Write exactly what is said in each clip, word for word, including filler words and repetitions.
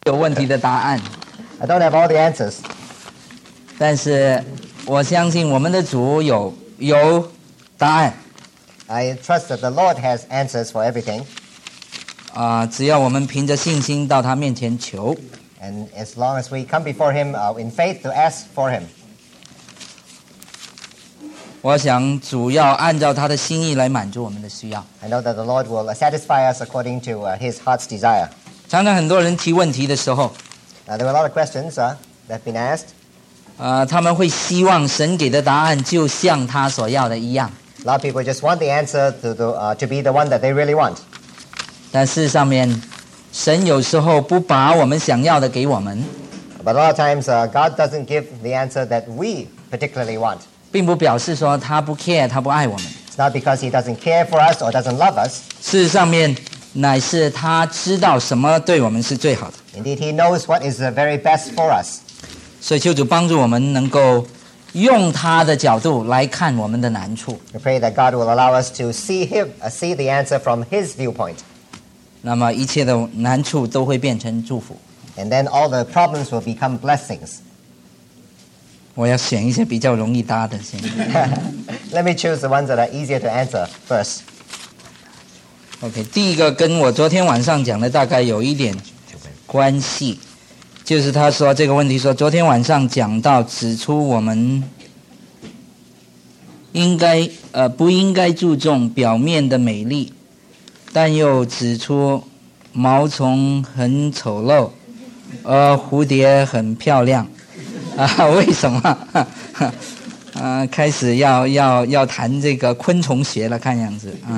有问题的答案。 I don't have all the answers. 但是我相信我们的主有有答案。 I trust that the Lord has answers for everything. 啊、呃，只要我们凭着信心到他面前求。 And as long as we come before him uh, in faith to ask for him. 我想主要按照他的心意来满足我们的需要。 I know that the Lord will satisfy us according to uh, his heart's desire. 常常很多人提问题的时候， Now, there were a lot of questions uh, that have been asked. 呃，他们会希望神给的答案就像他所要的一样。 A lot of people just want the answer to, to, uh, to be the one that they really want. 但事实上面，神有时候不把我们想要的给我们， But a lot of times, uh, God doesn't give the answer that we particularly want. 并不表示说他不 care， 他不爱我们。 It's not because he doesn't care for us or doesn't love us. 事实上面，乃是他知道什么对我们是最好的。 Indeed, he knows what is the very best for us. 所以求主帮助我们能够用他的角度来看我们的难处。 We pray that God will allow us to see him, uh, see the answer from his viewpoint. 那么一切的难处都会变成祝福。 And then all the problems will become blessings. 我要选一些比较容易答的先。 Let me choose the ones that are easier to answer first. OK， 第一个跟我昨天晚上讲的大概有一点关系，就是他说这个问题说，昨天晚上讲到指出我们应该呃不应该注重表面的美丽，但又指出毛虫很丑陋，而蝴蝶很漂亮。啊，为什么？啊，开始要要要谈这个昆虫学了，看样子啊。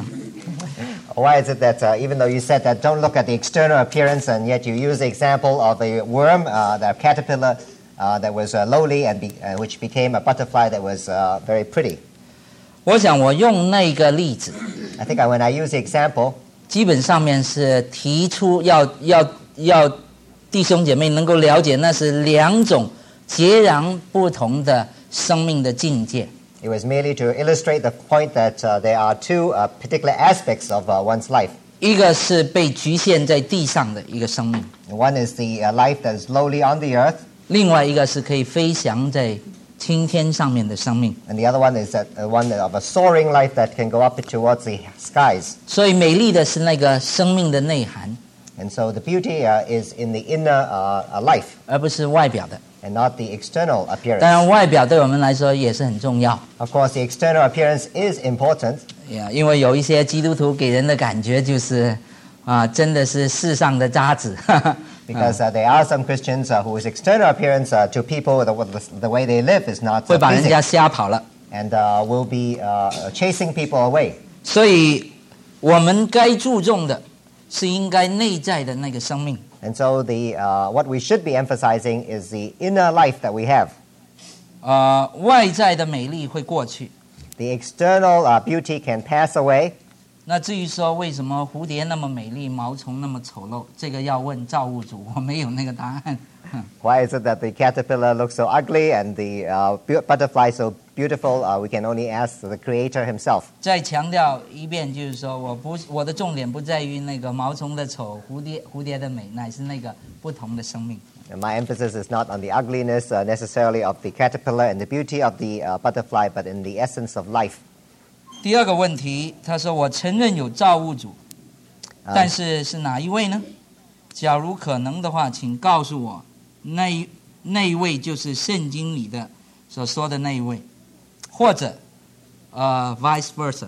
Why is it that uh, even though you said that don't look at the external appearance and yet you use the example of a worm, uh, the caterpillar uh, that was uh, lowly and be, uh, which became a butterfly that was uh, very pretty? 我想我用那个例子， I think I, when I use the example, 基本上面是提出要要要弟兄姐妹能够了解，那是两种截然不同的生命的境界。 it was merely to illustrate the point that uh, there are two uh, particular aspects of uh, one's life. 一个是被局限在地上的一个生命， One is the uh, life that is lowly on the earth, 另外一个是可以飞翔在青天上面的生命。 and the other one is that, uh, one of a soaring life that can go up towards the skies. 所以美丽的是那个生命的内涵， And so the beauty uh, is in the inner uh, uh, life 而不是外表的。 and not the external 当 appearance. 然，外表对我们来说也是很重要。 Of course, the external appearance is important. 呀，因为有一些基督徒给人的感觉就是啊，真的是世上的渣子。 Because uh, there are some Christians uh, whose external appearance uh, to people, the, the way they live is not 会 uh, 把人家 pleasing 吓跑了。 and uh, will be uh, chasing people away. 所以我们该注重的是应该内在的那个生命。 And so the, uh, what we should be emphasizing is the inner life that we have. 呃，外在的美丽会过去。 The external uh, beauty can pass away. 那至于说为什么蝴蝶那么美丽，毛虫那么丑陋，这个要问造物主，我没有那个答案。 Why is it that the caterpillar looks so ugly and the uh, bu- butterfly so beautiful? Uh, we can only ask the Creator himself. 再强调一遍，就是说我不我的重点不在于那个毛虫的丑，蝴蝶蝴蝶的美，乃是那个不同的生命。 And my emphasis is not on the ugliness uh, necessarily of the caterpillar and the beauty of the uh, butterfly, but in the essence of life. 第二个问题，他说我承认有造物主， Uh, 但是是哪一位呢？假如可能的话，请告诉我，那一那一位就是圣经里的所说的那一位，或者呃 vice versa。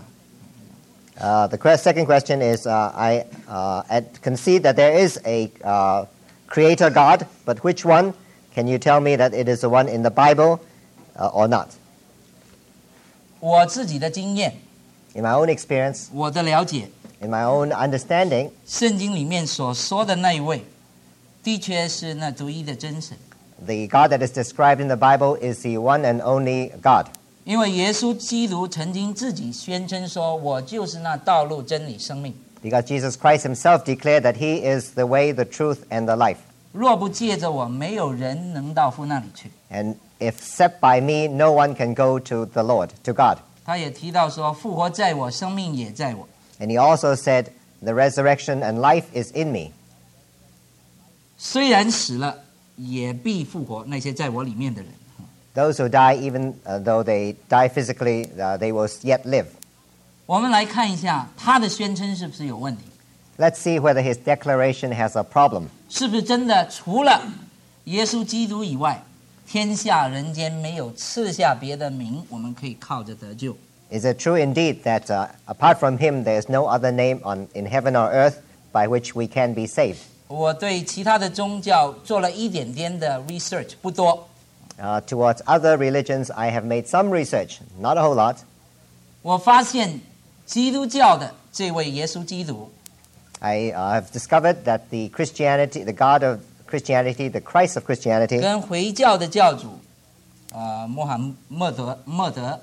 Uh, the que- second question is, uh, I uh, ad- concede that there is a uh, creator God, but which one? Can you tell me that it is the one in the Bible uh, or not? 我自己的经验， In my own experience, 我的了解， in my own understanding, 圣经里面所说的那一位，的确是那独一的真神。 the God that is described in the Bible is the one and only God. 因为耶稣基督曾经自己宣称说：“我就是那道路、真理、生命。 Because Jesus Christ himself declared that he is the way, the truth, and the life. 若不借着我，没有人能到父那里去。” And if except by me, no one can go to the Lord, to God. 他也提到说：“复活在我，生命也在我。” And he also said, the resurrection and life is in me. 虽然死了，也必复活那些在我里面的人。 Those who die, even uh, though they die physically, uh, they will yet live. 我们来看一下他的宣称是不是有问题， Let's see whether his declaration has a problem. 是不是真的除了耶稣基督以外，天下人间没有赐下别的名，我们可以靠着得救。 Is it true indeed that uh, apart from him there is no other name on, in heaven or earth by which we can be saved? 我对其他的宗教做了一点点的 research， 不多。 Uh, towards other religions, I have made some research, not a whole lot. 我发现基督教的这位耶稣基督， I uh, have discovered that the Christianity, the God of Christianity, the Christ of Christianity, 跟回教的教主，呃，穆罕默德默德，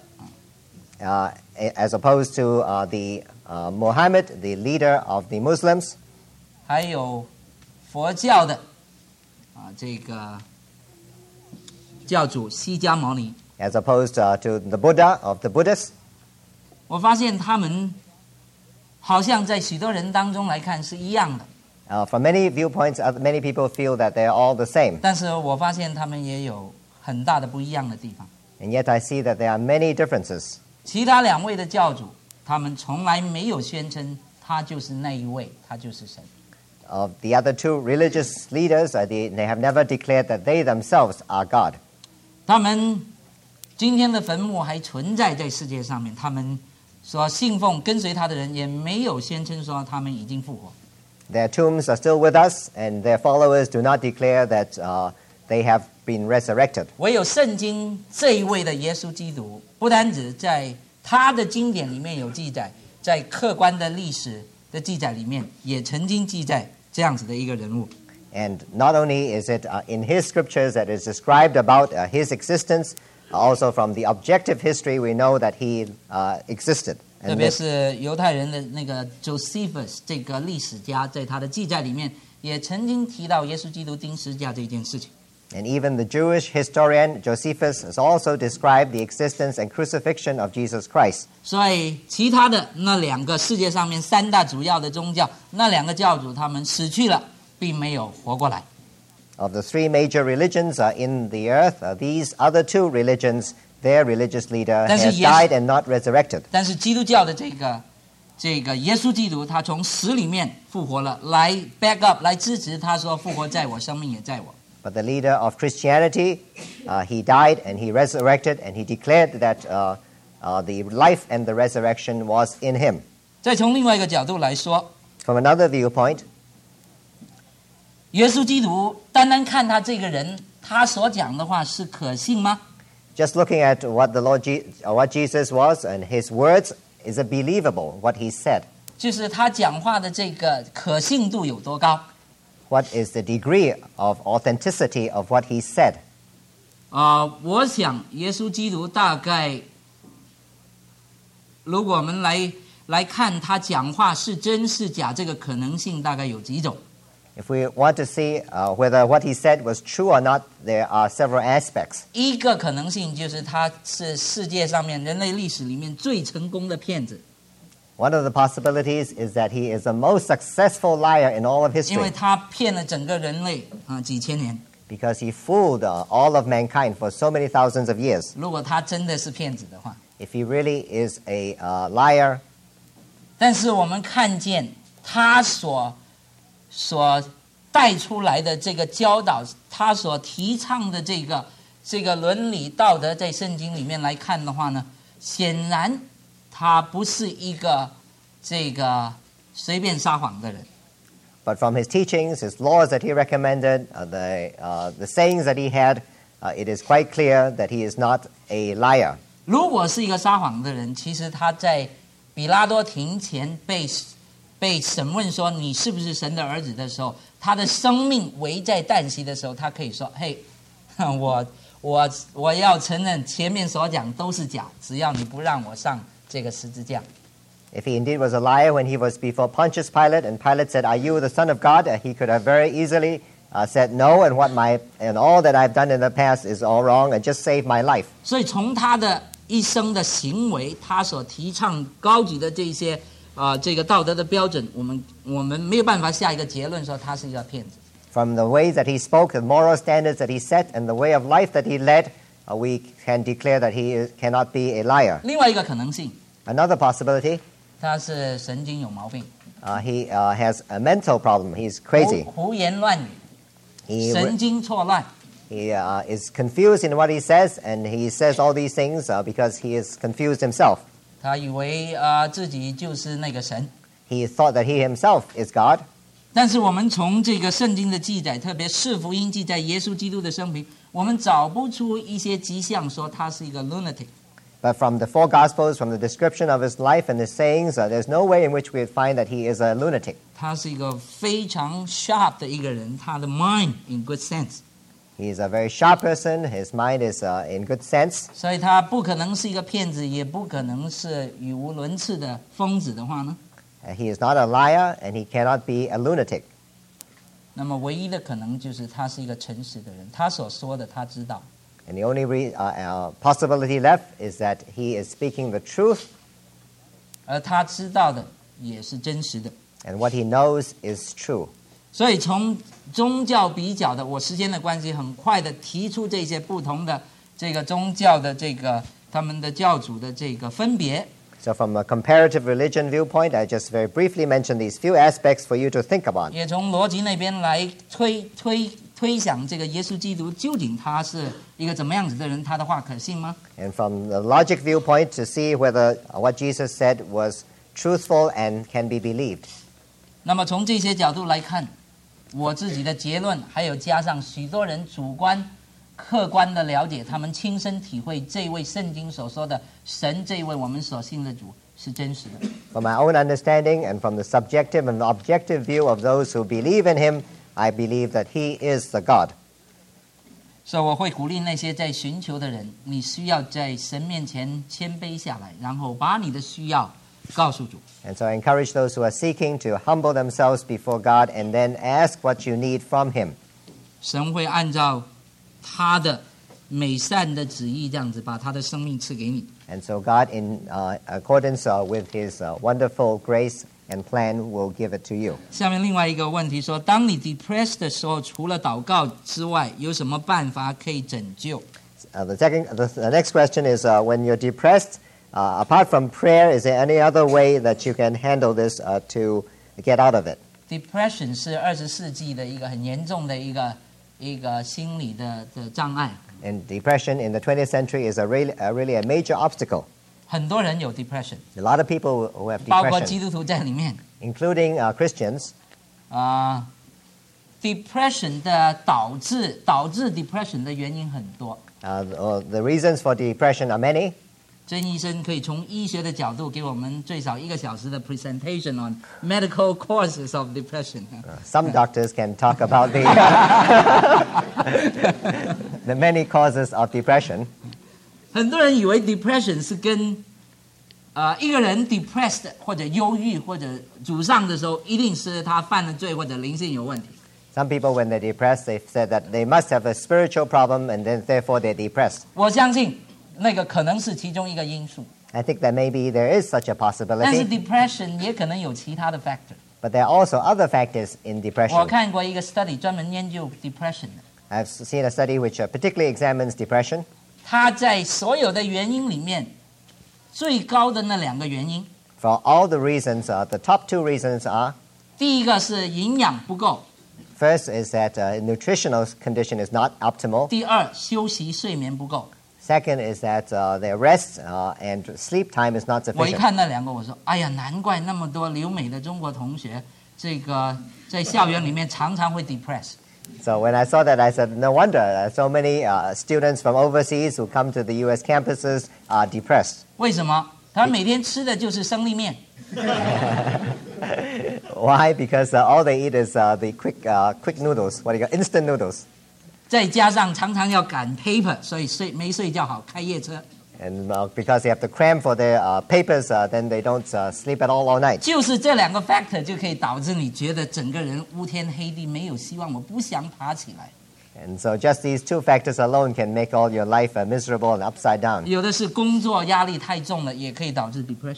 uh, as opposed to uh, the uh, Muhammad, the leader of the Muslims, 还有佛教的啊、这个教主释迦牟尼， as opposed uh, to the Buddha of the Buddhists. 我发现他们好像在许多人当中来看是一样的， Uh, from many viewpoints, uh, many people feel that they are all the same. 但是我发现他们也有很大的不一样的地方。 And yet I see that there are many differences. 其他两位的教主，他们从来没有宣称他就是那一位，他就是神。 Of the other two religious leaders, uh, they, they have never declared that they themselves are God. 他们今天的坟墓还存在在世界上面，他们所信奉跟随他的人也没有宣称说他们已经复活。 Their tombs are still with us, and their followers do not declare that uh, they have been resurrected. 唯有圣经这一位的耶稣基督，不单只在他的经典里面有记载，在客观的历史的记载里面也曾经记载这样子的一个人物。 And not only is it uh, in his scriptures that is described about uh, his existence, also from the objective history we know that he uh, existed. 特 And 别 this- 是犹太人的那个 Josephus 这个历史家，在他的记载里面也曾经提到耶稣基督钉十字架这件事情。 and even the Jewish historian Josephus has also described the existence and crucifixion of Jesus Christ. 所以，其他的那两个世界上面三大主要的宗教，那两个教主他们死去了，并没有活过来。 Of the three major religions uh, in the earth, uh, these other two religions, their religious leader 但是 has 耶稣- died and not resurrected. 但是基督教的这个这个耶稣基督，他从死里面复活了，来 back up 来支持他说复活在我，生命也在我。 But the leader of Christianity, uh, he died and he resurrected, and he declared that uh, uh, the life and the resurrection was in him. 再从另外一个角度来说， From another viewpoint, 耶稣基督单单看他这个人，他所讲的话是可信吗？ just looking at what the Lord, Je- uh, what Jesus was and his words, is it believable what he said? 就是他讲话的这个可信度有多高？ What is the degree of authenticity of what he said? 啊、我想耶稣基督大概，如果我们来来看他讲话是真是假，这个可能性大概有几种。 If we want to see uh, whether what he said was true or not, there are several aspects. 一个可能性就是他是世界上面人类历史里面最成功的骗子， One of the possibilities is that he is the most successful liar in all of 因为 history 他骗了整个人类啊、几千年。 because he fooled uh, all of mankind for so many thousands of years. 如果他真的是骗子的话， If he really is a uh, liar, 但是我们看见他所所带出来的这个教导，他所提倡的这个这个伦理道德，在圣经里面来看的话呢，显然他不是一个这个随便撒谎的人。 but from his teachings, his laws that he recommended, uh, the, uh, the sayings that he had, uh, it is quite clear that he is not a liar. 如果是一个撒谎的人，其实他在比拉多庭前被被审问说你是不是神的儿子的时候，他的生命危在旦夕的时候，他可以说：“嘿，我我我要承认前面所讲都是假，只要你不让我上这个十字架。” If he indeed was a liar when he was before Pontius Pilate, and Pilate said, "Are you the Son of God?" uh, he could have very easily uh, said no, and what my and all that I've done in the past is all wrong, and just save my life. 所以从他的一生的行为，他所提倡高举的这些啊、呃这个道德的标准，我们我们没有办法下一个结论说他是一个骗子。 From the ways that he spoke, the moral standards that he set, and the way of life that he led, uh, we can declare that he is, cannot be a liar. 另外一个可能性， Another possibility, 他是神经有毛病， uh, he uh, has a mental problem. He's crazy. 胡胡言乱语， He, 神经错乱。 he uh, is confused in what he says, and he says all these things uh, because he is confused himself. 他以为啊、呃、自己就是那个神， He thought that he himself is God. 但是我们从这个圣经的记载，特别是福音记载耶稣基督的生平，我们找不出一些迹象说他是一个 lunatic。 But from the four Gospels, from the description of his life and his sayings, uh, there's no way in which we would find that he is a lunatic. 他是一个非常 sharp 的一个人，他的 mind in good sense， He's a very sharp person. His mind is uh, in good sense. 所以他不可能是一个骗子，也不可能是语无伦次的疯子的话呢， Uh, he is not a liar, and he cannot be a lunatic. 那么唯一的可能就是他是一个诚实的人，他所说的他知道。 And the only re- uh, uh, possibility left is that he is speaking the truth, 而他知道的也是真实的。 and what he knows is true. 所以从宗教比较的，我时间的关系，很快的提出这些不同的这个宗教的这个他们的教主的这个分别。 So from a comparative religion viewpoint, I just very briefly mentioned these few aspects for you to think about. 也从逻辑那边来推推推想这个耶稣基督究竟他是一个怎么样子的人，他的话可信吗？ And from the logic viewpoint to see whether what Jesus said was truthful and can be believed. 那么从这些角度来看，我自己的结论，还有加上许多人主观、客观的了解，他们亲身体会这位圣经所说的神，这位我们所信的主是真实的。 From my own understanding and from the subjective and objective view of those who believe in him, I believe that he is the God. 所以我会鼓励那些在寻求的人，你需要在神面前谦卑下来，然后把你的需要告诉主。 And so I encourage those who are seeking to humble themselves before God and then ask what you need from him. 神会按照他的美善的旨意，这样子把他的生命赐给你。 And so God, in uh, accordance uh, with his uh, wonderful grace and plan, will give it to you. 下面另外一个问题说，当你 depressed 的时候，除了祷告之外，有什么办法可以拯救？ Uh, the, second, the, the next question is, uh, when you're depressed, uh, apart from prayer, is there any other way that you can handle this uh, to get out of it? Depression 是二十世纪的一个很严重的一个一个心理的的障碍， And depression in the twentieth century is a really, a really a major obstacle. 很多人有 depression， A lot of people who have 包括基 depression, 督徒在里面。 including uh, Christians, 啊、depression 的导致导致 depression 的原因很多。 uh, the, the reasons for depression are many. 曾医生可以从医学的角度给我们最少一个小时的 presentation on medical causes of depression。 Some doctors can talk about the, the many causes of depression. 很多人以为 depression 是跟呃一个人 depressed 或者忧郁或者沮丧的时候，一定是他犯了罪或者灵性有问题。 Some people, when they're depressed, they've said that they must have a spiritual problem and then therefore they're depressed. 我相信那个可能是其中一个因素， I think that maybe there is such a 但是 possibility, depression 也可能有其他的 factor。 but there are also other factors in 我 depression. 看过一个 study 专门研究 depression 的。 I've seen a study which uh, particularly examines depression. 他在所有的原因里面，最高的那两个原因， For all the reasons, uh, the top two reasons are, 第一个是营养不够， first is that uh, nutritional condition is not optimal. 第二休息睡眠不够。 Second is that uh, their rest uh, and sleep time is not 我一 sufficient. 看那两个，我说：“哎呀，难怪那么多留美的中国同学，这个在校园里面常常会 depress。 So when I saw that, I said, no wonder uh, so many uh, students from overseas who come to the U S campuses are depressed. 为什么？他每天吃的就是生力面， Why? Because uh, all they eat is uh, the quick, uh, quick noodles. What do you call instant noodles? 再加上常常要赶 paper，所以睡没睡觉好，开夜车。 And uh, because they have to cram for their uh, papers, uh, then they don't uh, sleep at all all night. 就是这两个 factor 就可以导致你觉得整个人乌天黑地，没有希望，我不想爬起来。 And so just these two factors alone can make all your life uh, miserable and upside down. 有的是工作压力太重了，也可以导致 depression。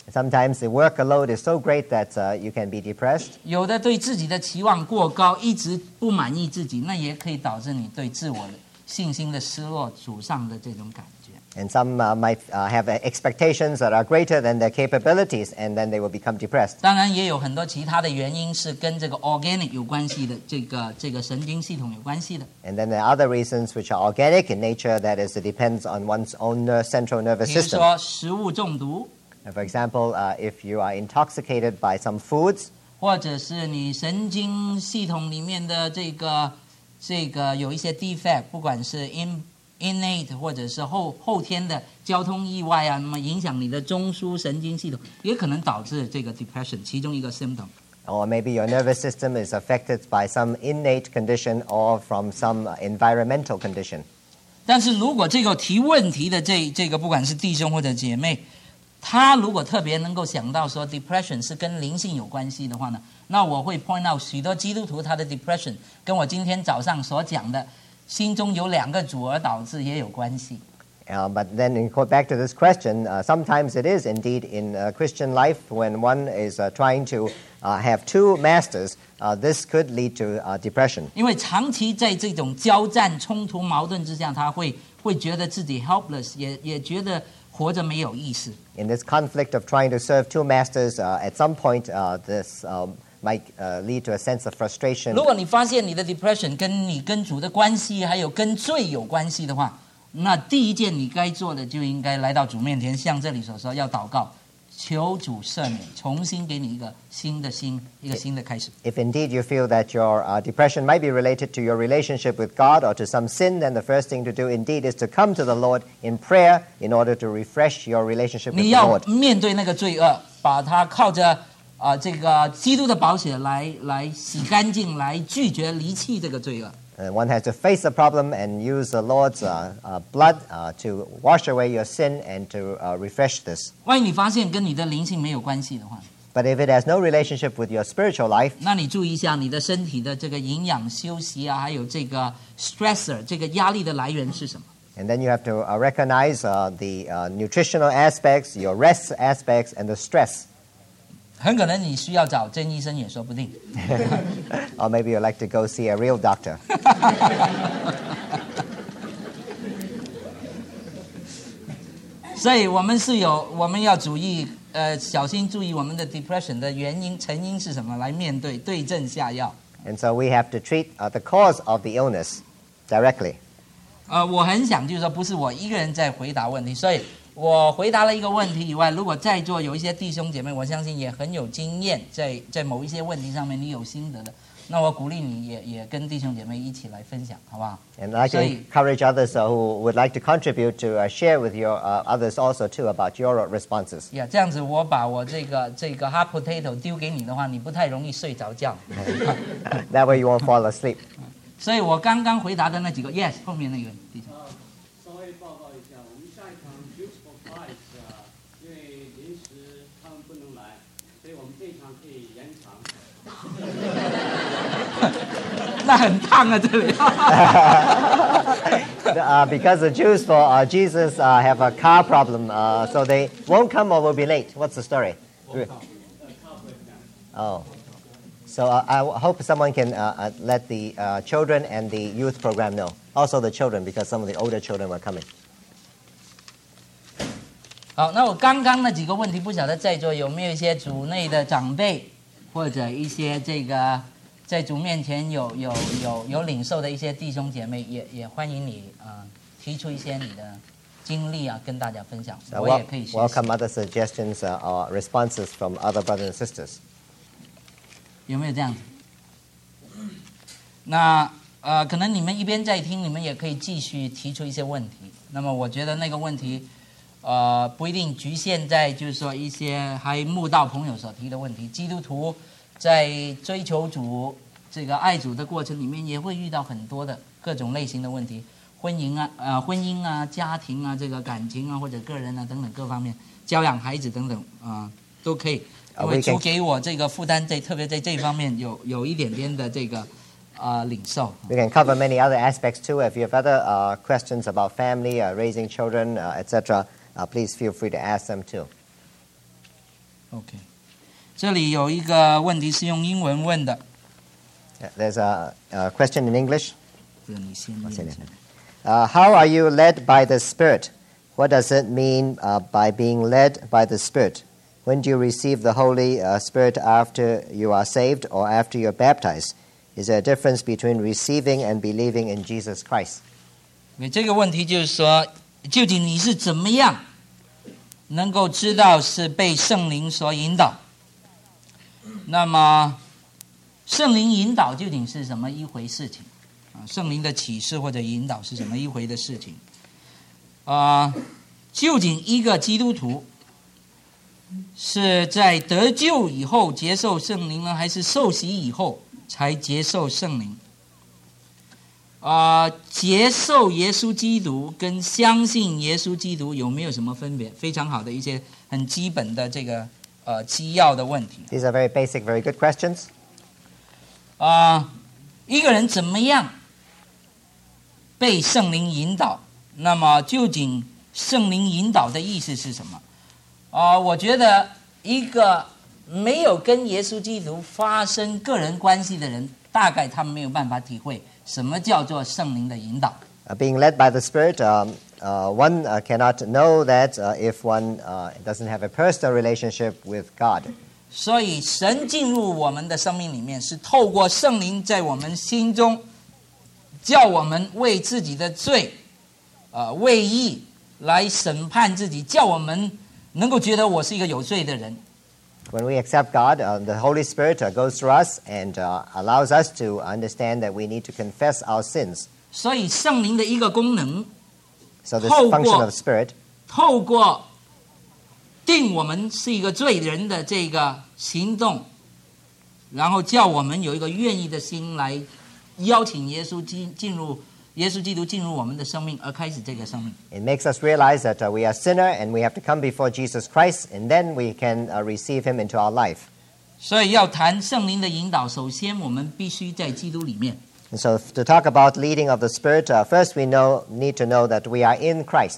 Sometimes the workload is so great that uh, you can be depressed. 有的对自己的期望过高，一直不满意自己，那也可以导致你对自我的信心的失落、沮丧的这种感觉。 And some uh, might uh, have expectations that are greater than their capabilities, and then they will become depressed. 当然也有很多其他的原因是跟这个 organic 有关系的，这个这个神经系统有关系的。 And then there are other reasons which are organic in nature, that is, it depends on one's own ner- central nervous 比如 system. 说食物中毒， For example, uh, if you are intoxicated by some foods, 或者是你神经系统里面的这个这个有一些 defect， 不管是 in innate 或者是后后天的交通意外啊，那么影响你的中枢神经系统，也可能导致这个 depression 其中一个 symptom。 or maybe your nervous system is affected by some innate condition or from some uh, environmental condition. 但是如果这个提问题的这这个不管是弟兄或者姐妹，他如果特别能够想到说 depression 是跟灵性有关系的话呢，那我会 point out 许多基督徒他的 depression 跟我今天早上所讲的心中有两个主而导致也有关系。 Uh, but then, in, back to this question, uh, sometimes it is indeed in uh, Christian life when one is uh, trying to uh, have two masters, uh, this could lead to uh, depression. 因为长期在这种交战、冲突、矛盾之下，他会会觉得自己 helpless， 也也觉得活着没有意思。 In this conflict of trying to serve two masters, uh, at some point, uh, this um, might uh, lead to a sense of frustration. 如果你发现你的 depression 跟你跟主的关系，还有跟罪有关系的话，那第一件你该做的就应该来到主面前，像这里所说，要祷告，求主赦免，重新给你一个新的心，一个新的开始。 If indeed you feel that your uh, depression might be related to your relationship with God or to some sin, then the first thing to do indeed is to come to the Lord in prayer in order to refresh your relationship with 你 the 要 Lord. 面对那个罪恶，把它靠着啊、呃、这个基督的宝血来来洗干净，来拒绝离弃这个罪恶。 Uh, one has to face the problem and use the Lord's uh, uh, blood uh, to wash away your sin and to uh, refresh this. 万一你发现跟你的灵性没有关系的话， But if it has no relationship with your spiritual life, 那你注意一下你的身体的这个营养、休息啊，还有这个 stressor 这个压力的来源是什么？ and then you have to uh, recognize uh, the uh, nutritional aspects, your rest aspects, and the stress. 很可能你需要找真医生也说不定。 Or maybe you'd like to go see a real doctor. 所以我们是有我们要注意呃小心注意我们的 depression 的原因成因是什么，来面对对症下药。 And so we have to treat uh, the cause of the illness directly. 呃，我很想就是说，不是我一个人在回答问题，所以我回答了一个问题以外，如果在座有一些弟兄姐妹，我相信也很有经验，在在某一些问题上面你有心得的，那我鼓励你也也跟弟兄姐妹一起来分享，好不好？ And I'd like to 所以 encourage others uh, who would like to contribute to uh, share with your uh, others also too about your responses. 呀，这样子我把我这个这个 hot potato 丢给你的话，你不太容易睡着觉。 That way you won't fall asleep. 所以我刚刚回答的那几个 yes 后面那个弟兄。 呃，稍微报告一下，我们下一场 Jews for Christ 啊，因为临时他们不能来，所以我们这一场可以延长。 那很烫啊，这里。 uh, because the Jews for uh, Jesus uh, have a car problem, uh, so they won't come or will be late. What's the story? Oh. So uh, I w- hope someone can uh, uh, let the uh, children and the youth program know. Also the children, because some of the older children were coming. 好，那我刚刚那几个问题，不晓得在座有没有一些组内的长辈，或者一些这个在主面前有有有有领受的一些弟兄姐妹，也也欢迎你啊、呃、提出一些你的经历啊，跟大家分享， So 我 wel- 也可以学习。 welcome other suggestions uh, or responses from other brothers and sisters. 有没有这样子？那呃，可能你们一边在听，你们也可以继续提出一些问题。那么我觉得那个问题，呃，不一定局限在就是说一些还慕道朋友所提的问题。基督徒在追求主、这个爱主的过程里面，也会遇到很多的各种类型的问题，婚姻啊、呃，婚姻啊、家庭啊、这个感情啊，或者个人啊等等各方面，教养孩子等等啊、呃，都可以。因为主给我这个负担，在特别在这方面有有一点点的这个啊、呃、领受。 We can cover many other aspects too. If you have other uh, questions about family, uh, raising children, uh, et cetera, uh, please feel free to ask them too. OK， 这里有一个问题是用英文问的。 There's a, a question in English. 这你先念一下。 Uh, how are you led by the Spirit? What does it mean uh, by being led by the Spirit? When do you receive the Holy uh, Spirit after you are saved or after you're baptized? Is there a difference between receiving and believing in Jesus Christ? 这个问题就是说，究竟你是怎么样能够知道是被圣灵所引导？那么，圣灵引导究竟是什么一回事情？啊，圣灵的启示或者引导是什么一回的事情？啊，究竟一个基督徒是在得救以后接受圣灵呢，还是受洗以后才接受圣灵？啊、呃，接受耶稣基督跟相信耶稣基督有没有什么分别？非常好的一些很基本的这个呃基要的问题。 These are very basic, very good questions. 啊、呃，一个人怎么样被圣灵引导？那么究竟圣灵引导的意思是什么？啊、呃，我觉得一个没有跟耶稣基督发生个人关系的人，大概他们没有办法体会什么叫做圣灵的引导。 Uh, being led by the Spirit, um, uh, one uh, cannot know that uh, if one uh, doesn't have a personal relationship with God. 所以神进入我们的生命里面，是透过圣灵在我们心中，叫我们为自己的罪，呃，为义来审判自己，叫我们能够觉得我是一个有罪的人。 When we accept God, uh, the Holy Spirit uh, goes through us and uh, allows us to understand that we need to confess our sins. 所以圣灵的一个功能， So this function of the Spirit, 透过定我们是一个罪人的这个行动，然后叫我们有一个愿意的心来邀请耶稣进进入耶稣基督进入我们的生命，而开始这个生命。 it makes us realize that uh, we are sinner and we have to come before Jesus Christ, and then we can uh, receive Him into our life. 所以要谈圣灵的引导，首先我们必须在基督里面。 And so to talk about leading of the Spirit, uh, first we know need to know that we are in Christ.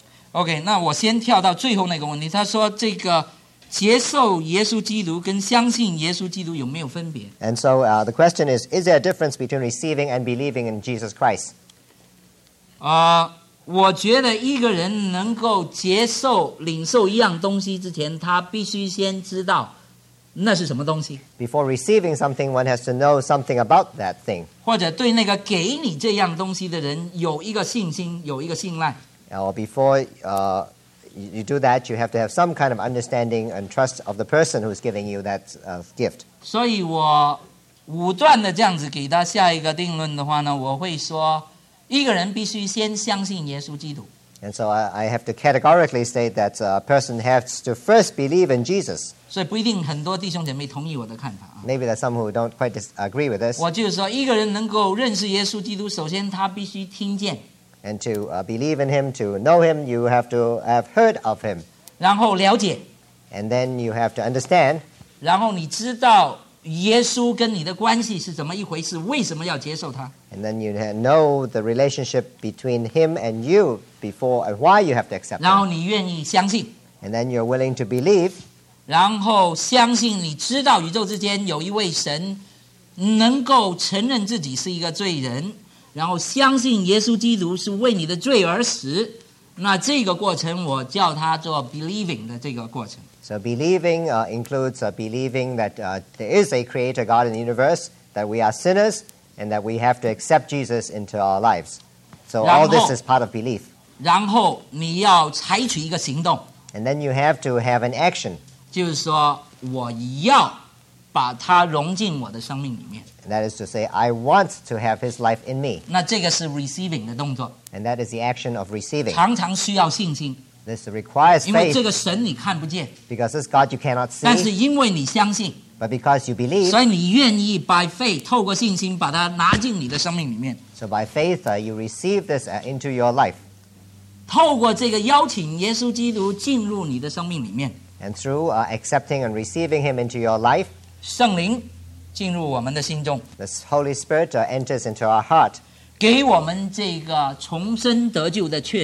OK， 那我先跳到最后那个问题。他说这个接受耶稣基督跟相信耶稣基督有没有分别？ And so uh, the question is, is there a difference between receiving and believing in Jesus Christ? 啊、呃，我觉得一个人能够接受、领受一样东西之前，他必须先知道那是什么东西， Before receiving something, one has to know something about that thing. 或者对那个给你这样东西的人有一个信心，有一个信赖。 Or before uh, you, you do that, you have to have some kind of understanding and trust of the person who's giving you that uh, gift. 所以我武断的这样子给他下一个定论的话呢，我会说，一个人必须先相信耶稣基督。 And so I, I have to categorically state that a person has to first believe in Jesus. 所以不一定很多弟兄姐妹同意我的看法啊。 Maybe there's some who don't quite dis- agree with this. 我就是说，一个人能够认识耶稣基督，首先他必须听见， And to uh, believe in Him, to know Him, you have to have heard of Him. 然后了解， And then you have to understand. 然后你知道耶稣跟你的关系是怎么一回事，为什么要接受他？ And then you ha- know the relationship between Him and you before and why you have to accept 然后 Him. 你愿意相信， And then you're willing to believe. 然后相信你知道宇宙之间有一位神能够承认自己是一个罪人，然后相信耶稣基督是为你的罪而死。那这个过程我叫它做 believing 的这个过程。 So believing uh, includes uh, believing that uh, there is a creator God in the universe, that we are sinners, and that we have to accept Jesus into our lives. So all this is part of belief. 然后你要采取一个行动， And then you have to have an action. 就是说我要把它融进我的生命里面。 And that is to say, I want to have His life in me. 那这个是 receiving 的动作， And that is the action of receiving. 常常需要信心， This requires 因为这 faith 个神你看不见， because this God you cannot 但是 see, 因为你相信， but because you believe. 所以你愿意 by faith 透过信心把它拿进你的生命里面。 So by faith, uh, you receive this uh, into your life. 透过这个邀請耶穌基督進入你的生命裡面， And through uh, accepting and receiving Him into your life, 聖靈進入我們的心中， this Holy Spirit uh, enters into our heart. 給我們這個重生得救的確據，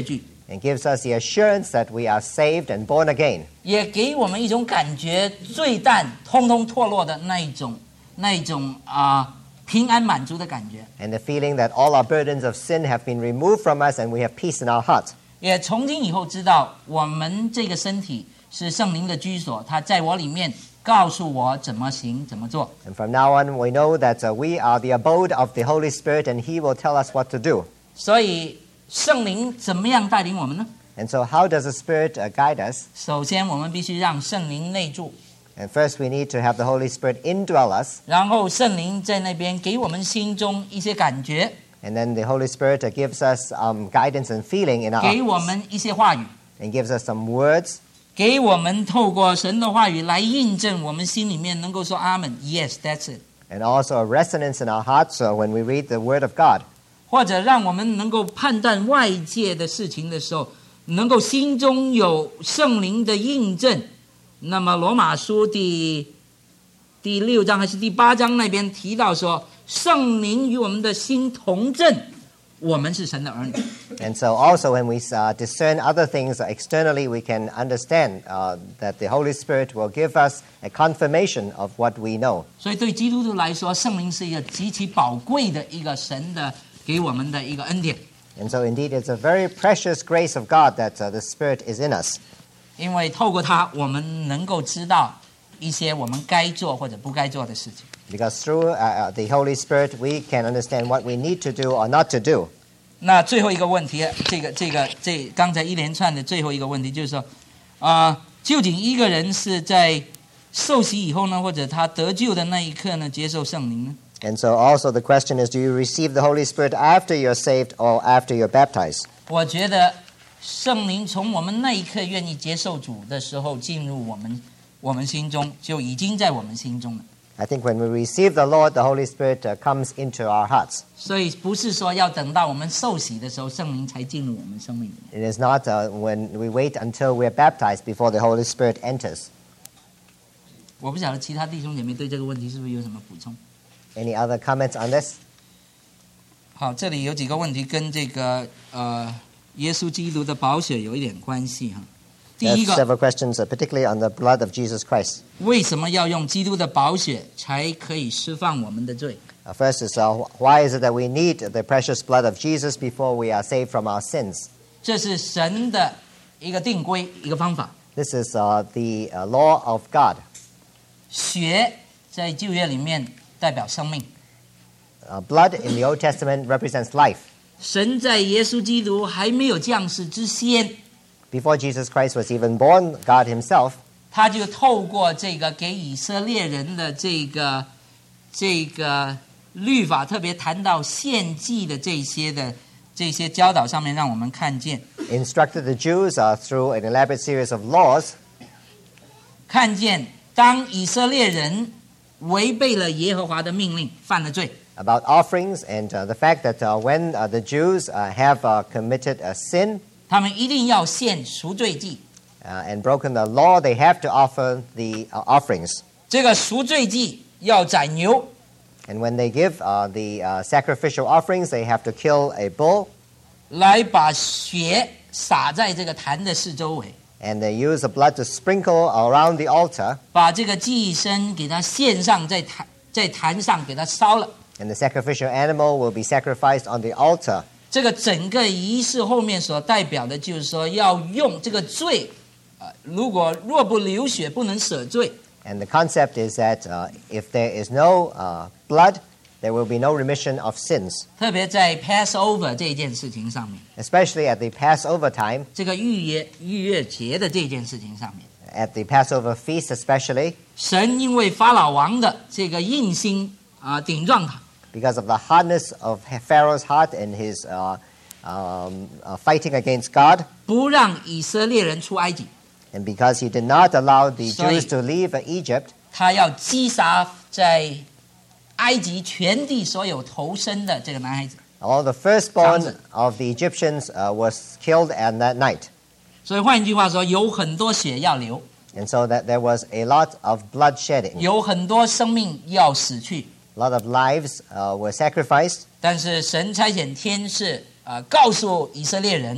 and gives us the assurance that we are saved and born again. 也给我们一种感觉，罪担通通脱落的那一种、那一种啊、呃、平安满足的感觉。 And the feeling that all our burdens of sin have been removed from us and we have peace in our heart. 也从今以后知道，我们这个身体是圣灵的居所，他在我里面告诉我怎么行怎么做。 And from now on, we know that uh, we are the abode of the Holy Spirit and He will tell us what to do. 所以圣灵怎么样带领我们呢？ And so how does the Spirit uh, guide us? 首先，我们必须让圣灵内住， And first we need to have the Holy Spirit indwell us. 然后圣灵在那边给我们心中一些感觉， And then the Holy Spirit uh, gives us um, guidance and feeling in our 给我 hearts. 们一些话语， And gives us some words. 给我们透过神的话语来印证我们心里面能够说阿门 ，Yes, that's it， And also a resonance in our hearts uh, when we read the Word of God. 或者让我们能够判断外界的事情的时候，能够心中有圣灵的印证。那么罗马书第第六章还是第八章那边提到说，圣灵与我们的心同证，我们是神的儿女。 And so also when we uh, discern other things externally, we can understand uh, that the Holy Spirit will give us a confirmation of what we know. 所以对基督徒来说，圣灵是一个极其宝贵的一个神的给我们的一个恩典。 And so indeed it's a very precious grace of God that uh, the Spirit is in us. 因为透过它，我们能够知道一些我们该做或者不该做的事情。 Because through uh, the Holy Spirit, we can understand what we need to do or not to do. 那最后一个问题，这个这个这刚才一连串的最后一个问题就是说，啊、呃，究竟一个人是在受洗以后呢，或者他得救的那一刻呢，接受圣灵呢？ And so also the question is, do you receive the Holy Spirit after you're saved or after you're baptized? 我觉得圣灵从我们那一刻愿意接受主的时候进入我们我们心中，就已经在我们心中了。 I think when we receive the Lord, the Holy Spirit uh, comes into our hearts. 所以不是说要等到我们受洗的时候，圣灵才进入我们生命里面。 It is not uh, when we wait until we're baptized before the Holy Spirit enters. 我不晓得其他弟兄姐妹对这个问题是不是有什么补充？ Any other comments on this? 好，这里有几个问题跟这个呃耶稣基督的宝血有一点关系哈。第 There 一 are 个， several questions, uh, particularly on the blood of Jesus Christ. 为什么要用基督的宝血才可以释放我们的罪？ Uh, first is, uh, why is it that we need the precious blood of Jesus before we are saved from our sins? 这是神的一个定规，一个方法。 This is uh, the uh, law of God. 血在旧约里面代表生命， Uh, blood in the Old Testament represents life. 神在耶稣基督还没有降世之先， Before Jesus Christ was even born, God himself, 他就透过这个给以色列人的这个这个律法，特别谈到献祭的这些的这些教导上面，让我们看见 instructed the Jews uh, through an elaborate series of laws, 看见当以色列人违背了耶和华的命令，犯了罪， about offerings and uh, the fact that uh, when uh, the Jews uh, have uh, committed a sin 他们一定要献赎罪祭。 uh, and broken the law, they have to offer the uh, offerings. 这个赎罪祭要宰牛， And when they give uh, the uh, sacrificial offerings, they have to kill a bull, 来把血洒在这个坛的四周围， and they use the blood to sprinkle around the altar, 把这个祭牲给它献上，在坛在坛上给它烧了。 and the sacrificial animal will be sacrificed on the altar. 这个整个仪式后面所代表的就是说，要用这个罪，呃，如果若不流血，不能赦罪。 And the concept is that uh, if there is no uh, blood, there will be no remission of sins. 特别在 Passover 这件事情上面， Especially at the Passover time, 这个逾越逾越节的这件事情上面， at the Passover feast especially, 神因为法老王的这个硬心啊、顶撞他， because of the hardness of Pharaoh's heart and his uh, um, uh, fighting against God, 不让以色列人出埃及， and because he did not allow the Sorry. Jews to leave uh, Egypt, 他要击杀在埃及全地所有投生的这个男孩子。 all the firstborn Johnson. of the Egyptians uh, was killed on that night. 所以换一句话说，有很多血要流， And so that there was a lot of blood shedding. 有很多生命要死去。 A lot of lives uh, were sacrificed. 但是神差遣天使，呃，告诉以色列人，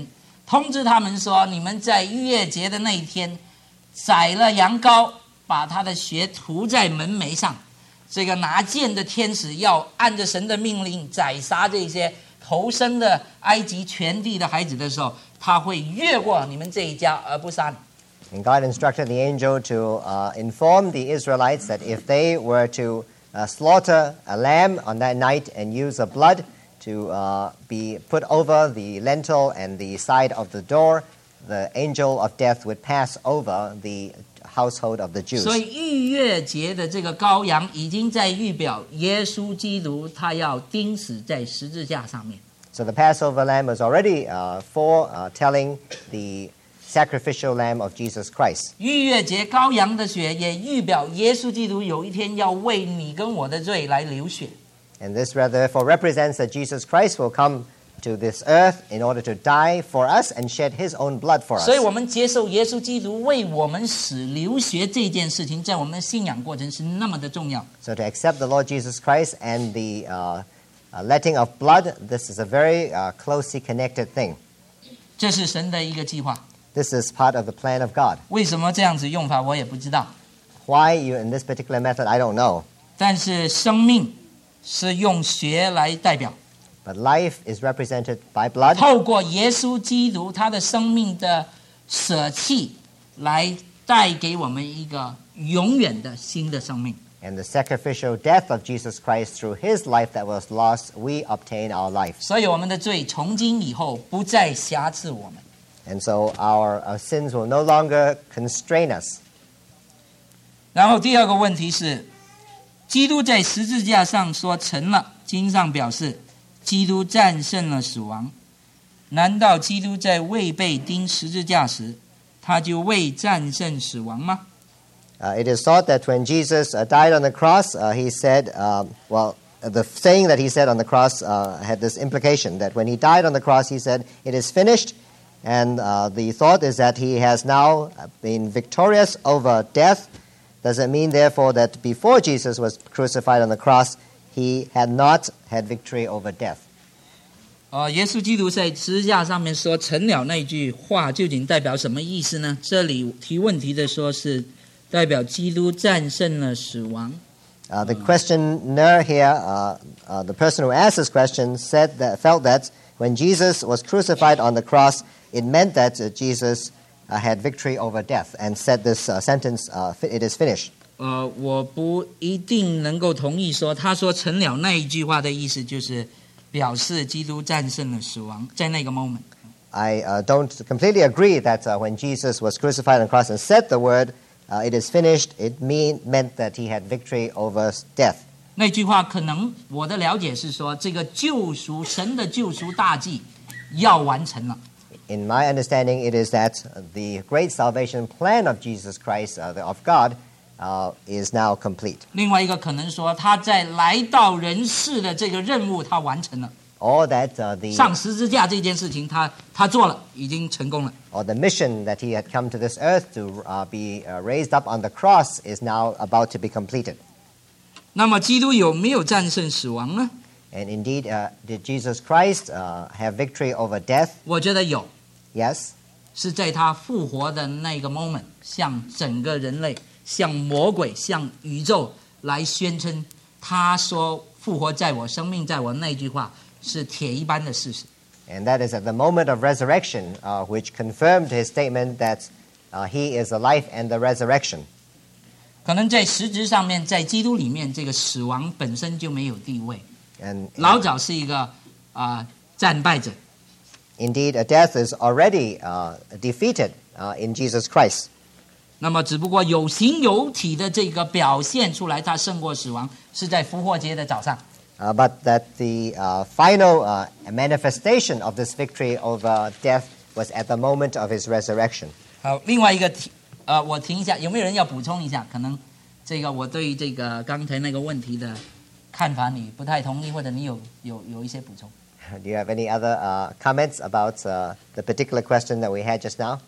通知他们说，你们在逾越节的那一天宰了羊羔，把他的血涂在门楣上。这个拿剑的天使要按着神的命令宰杀这些投生的埃及全地的孩子的时候，他会越过你们这一家而不杀你。 And God instructed the angel to uh, inform the Israelites that if they were to uh, slaughter a lamb on that night and use the blood to uh, be put over the lintel and the side of the door, the angel of death would pass over the household of the Jews. 所以逾越节的这个羔羊已经在预表耶稣基督，他要钉死在十字架上面。 So the Passover lamb was already uh, foretelling the sacrificial lamb of Jesus Christ. 逾越节羔羊的血也预表耶稣基督有一天要为你跟我的罪来流血。 And this therefore represents that Jesus Christ will come to this earth in order to die for us and shed his own blood for us. 所以我们接受耶稣基督为我们死流血这件事情，在我们的信仰过程是那么的重要。 So to accept the Lord Jesus Christ and the uh, uh, letting of blood, this is a very uh, closely connected thing. 这是神的一个计划。 This is part of the plan of God. 为什么这样子用法我也不知道， Why you in this particular method, I don't know. 但是生命是用血来代表。 But life is represented by blood. 透过耶稣基督他的生命的舍弃，来带给我们一个永远的新的生命。 And the sacrificial death of Jesus Christ through his life that was lost, we obtain our life. 所以我们的罪从今以后不再辖制我们。 And so our, our sins will no longer constrain us. 然后第二个问题是，基督在十字架上说成了，经上表示基督战胜了死亡。难道基督在未被钉十字架时，他就未战胜死亡吗？ Uh, it is thought that when Jesus uh, died on the cross, uh, he said, uh, well, the saying that he said on the cross uh, had this implication that when he died on the cross, he said, it is finished. And uh, the thought is that he has now been victorious over death. Does it mean, therefore, that before Jesus was crucified on the cross, he had not had victory over death? 呃，耶稣基督在十字架上面说成了那句话，究竟代表什么意思呢？这里提问题的说是代表基督战胜了死亡。 Uh, the questioner here, uh, uh, the person who asked this question, said that felt that when Jesus was crucified on the cross, it meant that uh, Jesus uh, had victory over death, and said this uh, sentence, uh, "It is finished." 呃，我不一定能够同意说他说成了那一句话的意思就是表示基督战胜了死亡，在那个 moment。 I uh, don't completely agree that uh, when Jesus was crucified on the cross and said the word, uh, "It is finished," it mean, meant that he had victory over death. 那句话可能我的了解是说，这个救赎神的救赎大计要完成了。 In my understanding, it is that the great salvation plan of Jesus Christ, uh, the- of God, uh, is now complete. 另外一个可能说，他在来到人世的这个任务他完成了， Or that uh, the 上十字架这件事情他他做了，已经成功了。 or the mission that he had come to this earth to uh, be uh, raised up on the cross is now about to be completed. 那么基督有没有战胜死亡呢？ And indeed, uh, did Jesus Christ uh, have victory over death? 我觉得有， Yes. 是在他复活的那个 moment， 向整个人类、向魔鬼、向宇宙来宣称，他说复活在我，生命在我那句话是铁一般的事实。 And that is at the moment of resurrection, uh, which confirmed his statement that uh, he is the life and the resurrection. 可能在实质上面，在基督里面，这个死亡本身就没有地位。 And 老早是一个啊、呃、战败者， indeed, a death is already uh, defeated uh, in Jesus Christ. 那么只不过有形有体的这个表现出来，他胜过死亡，是在复活节的早上。 Uh, but that the uh, final uh, manifestation of this victory over death was at the moment of his resurrection. 好，另外一个题，呃，我停一下，有没有人要补充一下？可能这个我对这个刚才那个问题的看法你不太同意，或者你有有有一些补充。 Do you have any other uh, comments about uh, the particular question that we had just now?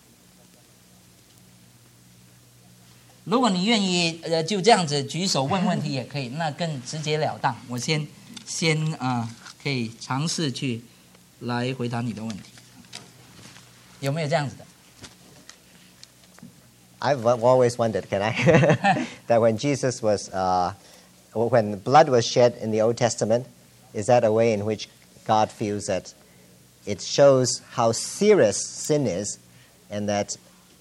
如果你愿意，呃，就这样子举手问问题也可以，那更直截了当。我先先啊、呃，可以尝试去来回答你的问题。 有没有这样子的？ I've always wondered, can I, that when Jesus was, uh, when blood was shed in the Old Testament, is that a way in which God feels that it shows how serious sin is, and that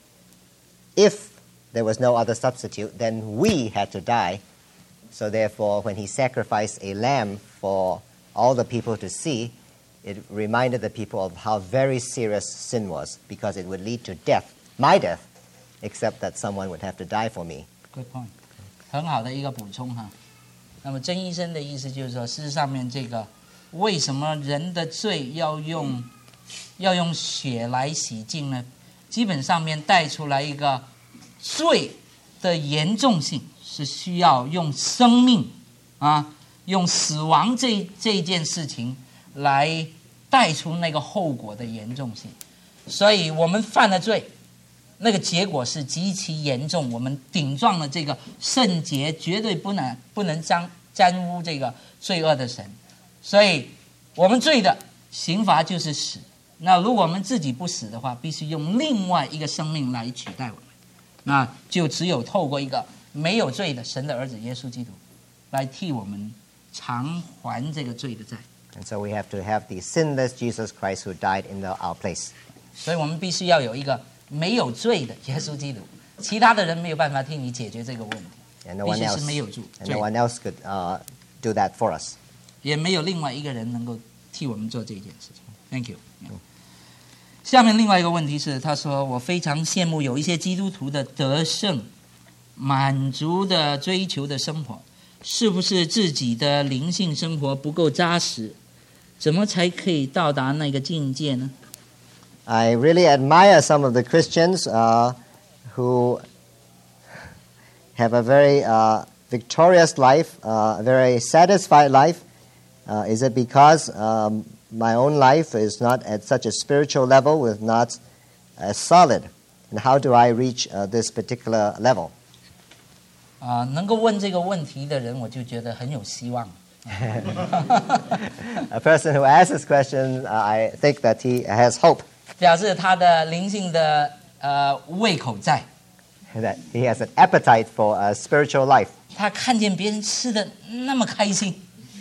if there was no other substitute, then we had to die. So therefore, when he sacrificed a lamb for all the people to see, it reminded the people of how very serious sin was, because it would lead to death, my death, except that someone would have to die for me. Good point， 很好的一个补充哈。那么曾医生的意思就是说，事实上面这个为什么人的罪要用要用血来洗净呢？基本上面带出来一个罪的严重性是需要用生命啊，用死亡这这件事情来带出那个后果的严重性。所以我们犯了罪，那个结果是极其严重，我们顶撞了这个圣洁，绝对不能不能沾沾污这个罪恶的神。所以我们罪的刑罚就是死。那如果我们自己不死的话，必须用另外一个生命来取代我们。那就只有透过一个没有罪的神的儿子耶稣基督，来替我们偿还这个罪的债。 And so we have to have the sinless Jesus Christ who died in the, our place. 所以我们必须要有一个没有罪的耶稣基督，其他的人没有办法替你解决这个问题。 And no 必 one 须 else, 是没有罪， and no one else could uh, do that for us. 也没有另外一个人能够替我们做这件事情。Thank you。下面另外一个问题是，他说我非常羡慕有一些基督徒的得胜、满足的追求的生活，是不是自己的灵性生活不够扎实？怎么才可以到达那个境界呢？ I really admire some of the Christians uh, who have a very uh, victorious life, uh, a very satisfied life. Uh, is it because um, my own life is not at such a spiritual level, with not as solid? And how do I reach uh, this particular level? 啊、呃，能够问这个问题的人，我就觉得很有希望。 A person who asks this question, uh, I think that he has hope. 表示他的灵性的呃胃口在， That he has an appetite for a spiritual life. 他看见别人吃的那么开心，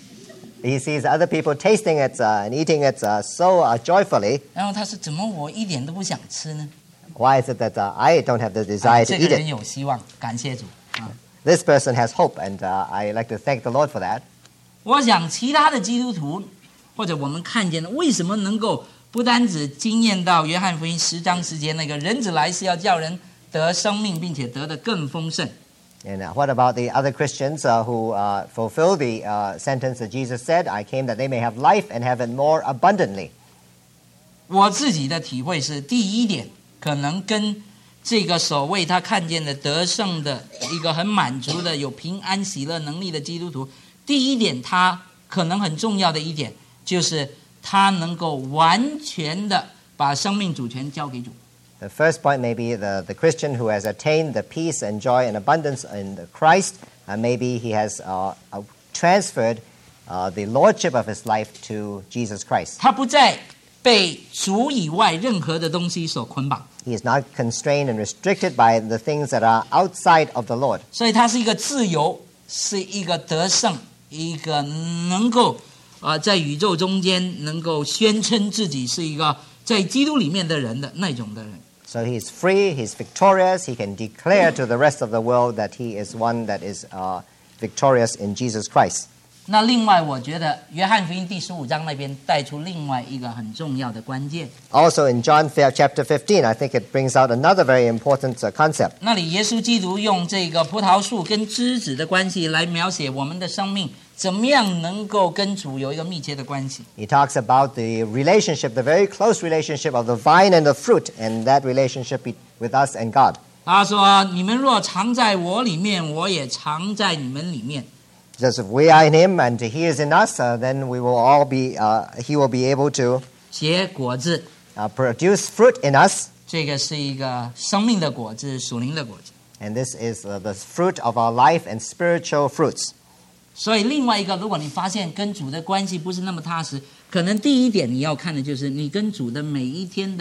He sees other people tasting it uh, and eating it uh, so uh, joyfully. 然后他说：“怎么我一点都不想吃呢？” Why is it that uh, I don't have the desire 啊 to 这个 eat 人 it? 有希望，感谢主啊！ This person has hope, and uh, I like to thank the Lord for that. 我想其他的基督徒或者我们看见的，为什么能够不单只经验到约翰福音十章十节那个人子来是要叫人得生命，并且得的更丰盛？ And uh, what about the other Christians uh, who uh, fulfill the uh, sentence that Jesus said, I came that they may have life and have it more abundantly? 我自己的体会是，第一点可能跟这个所谓他看见的得胜的一个很满足的有平安喜乐能力的基督徒，第一点他可能很重要的一点就是他能够完全的把生命主权交给主。 The first point may be the, the Christian who has attained the peace and joy and abundance in Christ. Uh, maybe he has uh, uh, transferred uh, the lordship of his life to Jesus Christ. 他不再被主以外任何的东西所捆绑， He is not constrained and restricted by the things that are outside of the Lord. 所以他是一个自由，是一个得胜，一个能够啊、呃、在宇宙中间能够宣称自己是一个在基督里面的人的那种的人。 So he is free, he's victorious, he can declare to the rest of the world that he is one that is uh, victorious in Jesus Christ. 那另外，我觉得约翰福音第十五章那边带出另外一个很重要的关键。 Also in John chapter fifteen, I think it brings out another very important uh, concept. 那里耶稣基督用这个葡萄树跟枝子的关系来描写我们的生命怎么样能够跟主有一个密切的关系。 He talks about the relationship, the very close relationship of the vine and the fruit, and that relationship be- with us and God. 他说：“你们若常在我里面，我也常在你们里面。” Because if we are in him and he is in us, uh, then we will all be, uh, he will be able to 结果子， uh, produce fruit in us. 这个是一个生命的果子，属灵的果子。 And this is uh, the fruit of our life and spiritual fruits. 所以另外一个，如果你发现跟主的关系不是那么踏实，可能第一点你要看的就是你跟主的每一天的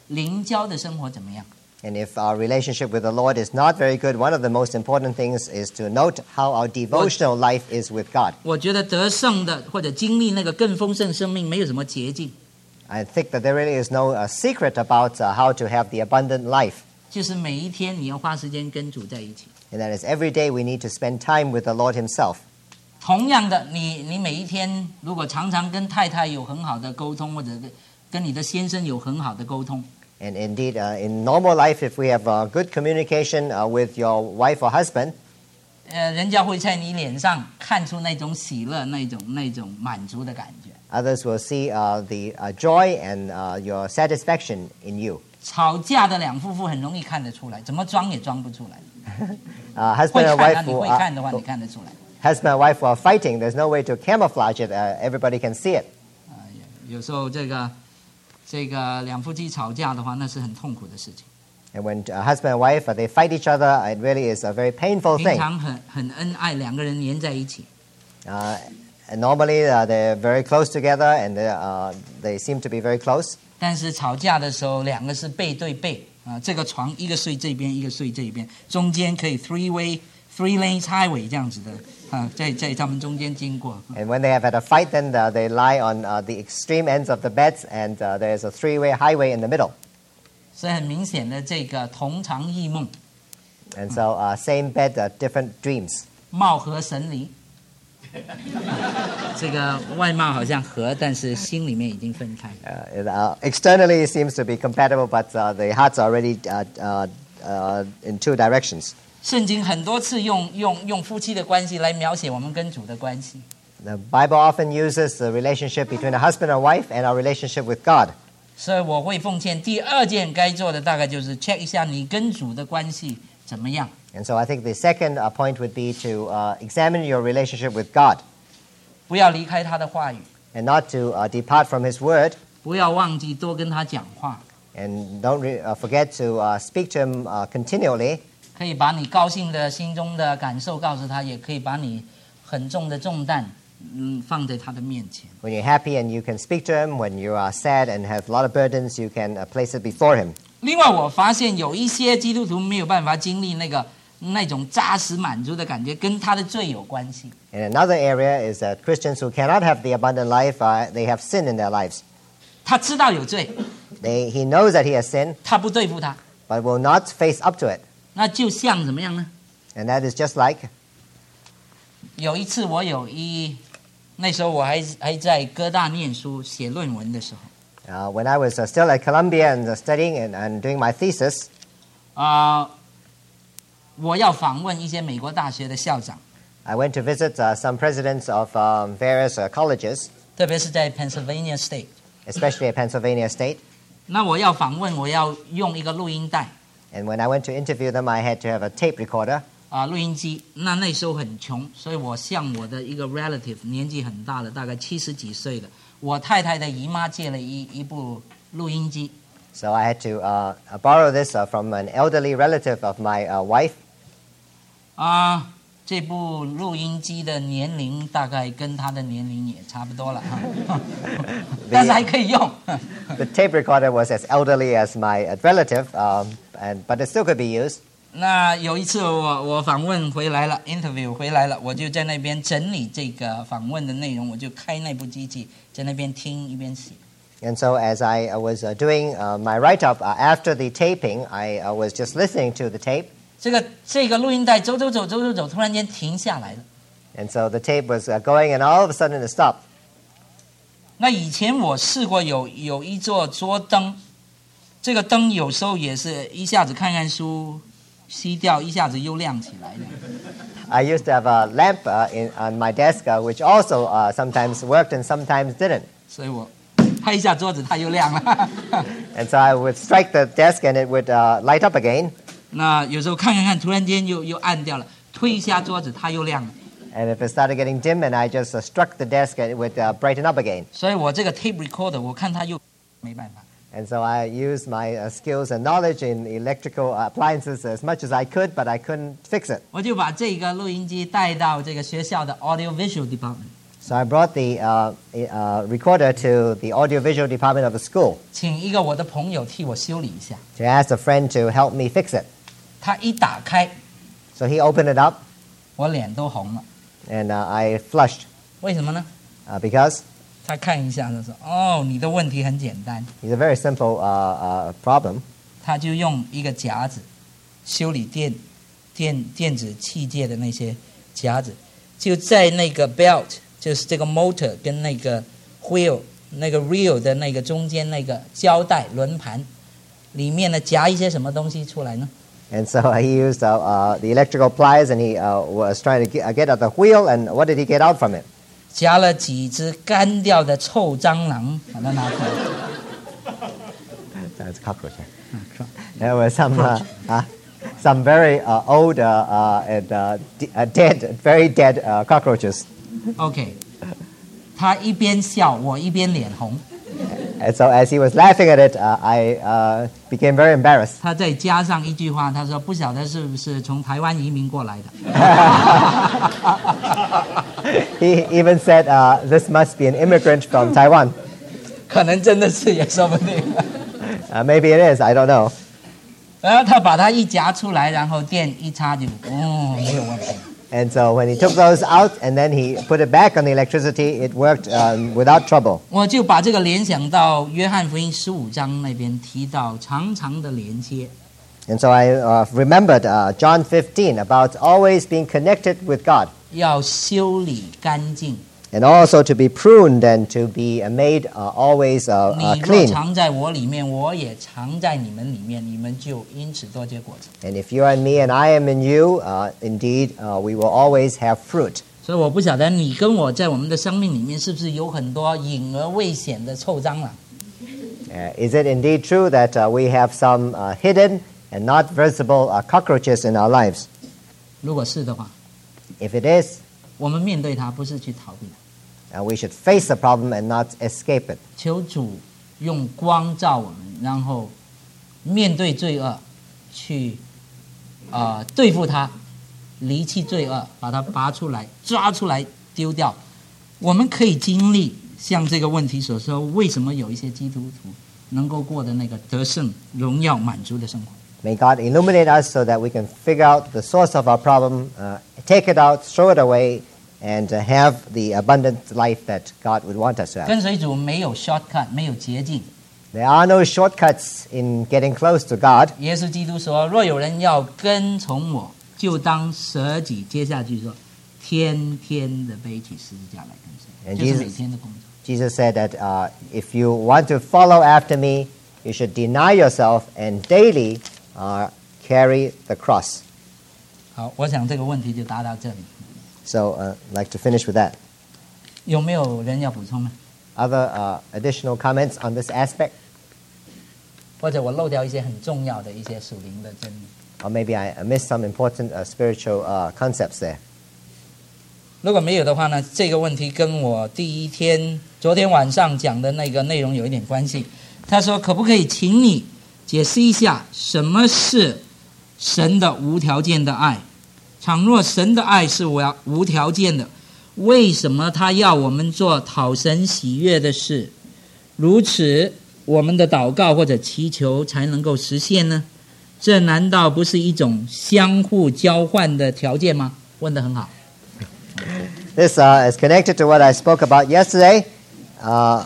灵交的生活怎么样。 And if our relationship with the Lord is not very good, one of the most important things is to note how our devotional life is with God. 我觉得得胜的或者经历那个更丰盛生命，没有什么捷径， I think that there really is no uh, secret about uh, how to have the abundant life. 就是每一天你要花时间跟主在一起。 And that is every day we need to spend time with the Lord himself. 同样的，你你每一天如果常常跟太太有很好的沟通，或者跟跟你的先生有很好的沟通， And indeed, uh, in normal life, if we have uh, good communication uh, with your wife or husband, 呃，人家会在你脸上看出那种喜乐、那种那种满足的感觉。 others will see uh, the uh, joy and uh, your satisfaction in you. 吵架的两夫妇很容易看得出来，怎么装也装不出来。 Uh, 会 husband and 看啊， wife 你 who 会 are, 看的话，你看得出来。 husband and wife who are fighting, there's no way to camouflage it. Uh, everybody can see it. 啊、有时候这个这个两夫妻吵架的话，那是很痛苦的事情。 And when uh, husband and wife, uh, they fight each other, it really is a very painful 平 thing. 常很很恩爱，两个人黏在一起。 Uh, and normally, uh, they're very close together, and they, uh, they seem to be very close. 但是吵架的时候，两个是背对背啊，这个床一个睡这边，一个睡这边，中间可以 three way three lanes highway 这样子的啊，在在他们中间经过。 And when they have had a fight, then uh, they lie on uh, the extreme ends of the beds, and uh, there's a three-way highway in the middle. 所以很明显的，这个同床异梦， And so, uh, same bed, uh, different dreams. 貌合神离。这个外貌好像合，但是心里面已经分开。 Uh, it, uh, externally, it seems to be compatible, but uh, the hearts are already uh, uh, uh, in two directions. 圣经很多次用用用夫妻的关系来描写我们跟主的关系。 The Bible often uses the relationship between a husband and wife and our relationship with God. 所以我会奉劝第二件该做的，大概就是 check 一下你跟主的关系怎么样。 And so I think the second uh, point would be to uh, examine your relationship with God 不要离开他的话语， and not to uh, depart from His Word, 不要忘记多跟他讲话， and don't re- uh, forget to uh, speak to Him uh, continually. 可以把你高兴的心中的感受告诉他，也可以把你很重的重担，嗯，放在他的面前。 When you're happy and you can speak to Him, when you are sad and have a lot of burdens, you can uh, place it before Him. 另外，我发现有一些基督徒没有办法经历那个那种扎实满足的感觉，跟他的罪有关系。 And another area is that Christians who cannot have the abundant life, uh, they have sin in their lives. 他知道有罪， They, he knows that he has sinned, 他不对付他， but will not face up to it. 那就像怎么样呢？ And that is just like 有一次我有一，那时候我还还在哥大念书写论文的时候。 uh, when I was uh, still at Columbia and uh, studying and, and doing my thesis, 啊、我要访问一些美国大学的校长， I went to visit uh, some presidents of um, various uh, colleges, 特别是在 Pennsylvania State。 especially at Pennsylvania State. 那我要访问，我要用一个录音带 And when I went to interview them, I had to have a tape recorder. 啊、录音机。那那时候很穷，所以我向我的一个 relative 年纪很大了，大概七十几岁的，我太太的姨妈借了一一部录音机。 So I had to uh, uh, borrow this uh, from an elderly relative of my uh, wife. 啊、这部录音机的年龄大概跟她的年龄也差不多了哈，但是还可以用。 The tape recorder was as elderly as my uh, relative, um, and, but it still could be used. 那有一次我我访问回来了 ，interview 回来了，我就在那边整理这个访问的内容，我就开那部机器在那边听一边写。 And so as I uh, was uh, doing uh, my write-up uh, after the taping, I uh, was just listening to the tape. 这个这个录音带走走走走走走，突然间停下来了。 And so the tape was uh, going, and all of a sudden it stopped. 那以前我试过有有一座桌灯，这个灯有时候也是一下子看看书熄掉，一下子又亮起来的。 I used to have a lamp uh, in, on my desk, uh, which also uh, sometimes worked and sometimes didn't. 所以我拍一下桌子，它又亮了。 And so I would strike the desk, and it would uh, light up again. 那有时候看看看，突然间又又暗掉了，推一下桌子，它又亮了。 And if it started getting dim, and I just uh, struck the desk, it would uh, brighten up again. 所以我这个 tape recorder，我看它又没办法。 And so I used my uh, skills and knowledge in electrical appliances as much as I could, but I couldn't fix it. 我就把这个录音机带到这个学校的 audio visual department。 So I brought the uh, uh, recorder to the audiovisual department of the school 请一个我的朋友替我修理一下。 to ask a friend to help me fix it. 他一打开， So he opened it up, 我脸都红了。 and uh, I flushed 为什么呢？ uh, because 他看一下，他说：“哦，你的问题很简单。 it's a very simple uh, uh, problem. ” 他就用一个夹子，修理电电电子器械的那些夹子，就在那个 belt， 就是这个 motor 跟那个 wheel 那个 reel 的那个中间那个胶带轮盘里面呢夹一些什么东西出来呢？ And so he used uh, uh, the electrical pliers, and he uh, was trying to get, uh, get at the wheel, and what did he get out from it? 夹了几只干掉的臭蟑螂，把它拿出来。 That's a cockroach. There were some, uh, uh, some very uh, old uh, uh, and uh, d- uh, dead, very dead uh, cockroaches. OK， 他一边笑，我一边脸红。 And so as he was laughing at it, uh, I uh, became very embarrassed. 他再加上一句话，他说：“不晓得是不是从台湾移民过来的。” He even said, uh, "This must be an immigrant from Taiwan." 可能真的是，也说不定。 Uh, maybe it is. I don't know. 然后他把它一夹出来，然后电一插就，哦，没有问题。 And so when he took those out and then he put it back on the electricity, it worked um, without trouble. 我就把这个联想到约翰福音十五章那边提到长长的连接。 And so I uh, remembered uh, John fifteen about always being connected with God, 要修理干净。 and also to be pruned and to be uh, made uh, always uh, 你 uh, 若 clean. 藏在我里面，我也藏在你们里面，你们就因此多结果子。 And if you are in me and I am in you, uh, indeed, uh, we will always have fruit. 所以我不晓得你跟我在我们的生命里面是不是有很多隐而未显的臭蟑螂。 Uh, is it indeed true that uh, we have some uh, hidden and not visible uh, cockroaches in our lives? 如果是的话， If it is, 我们面对它不是去逃避它。 uh, we should face the problem and not escape it. 求主用光照我们，然后面对罪恶，去呃对付它，离弃罪恶，把它拔出来，抓出来，丢掉。我们可以经历像这个问题所说，为什么有一些基督徒能够过的那个得胜、荣耀、满足的生活？ May God illuminate us so that we can figure out the source of our problem, uh, take it out, throw it away, and uh, have the abundant life that God would want us to have. 跟随主没有 shortcut， 没有捷径。 There are no shortcuts in getting close to God. 耶稣基督说：“若有人要跟从我，就当舍己。”接下去说：“天天的背起十字架来跟随。” And 就是每 Jesus- 天的工作。 Jesus said that uh, if you want to follow after me, you should deny yourself and daily uh, carry the cross. 好，我想这个问题就答到这里。 So uh, I'd like to finish with that. 有没有人要补充呢？ Other uh, additional comments on this aspect? 或者我漏掉一些很重要的一些属灵的真理？ Or maybe I I missed some important uh, spiritual uh, concepts there. 如果没有的话呢，这个问题跟我第一天昨天晚上讲的那个内容有一点关系。他说：“可不可以请你解释一下什么是神的无条件的爱？倘若神的爱是无无条件的，为什么他要我们做讨神喜悦的事？如此，我们的祷告或者祈求才能够实现呢？这难道不是一种相互交换的条件吗？”问得很好。 This uh, is connected to what I spoke about yesterday. Uh,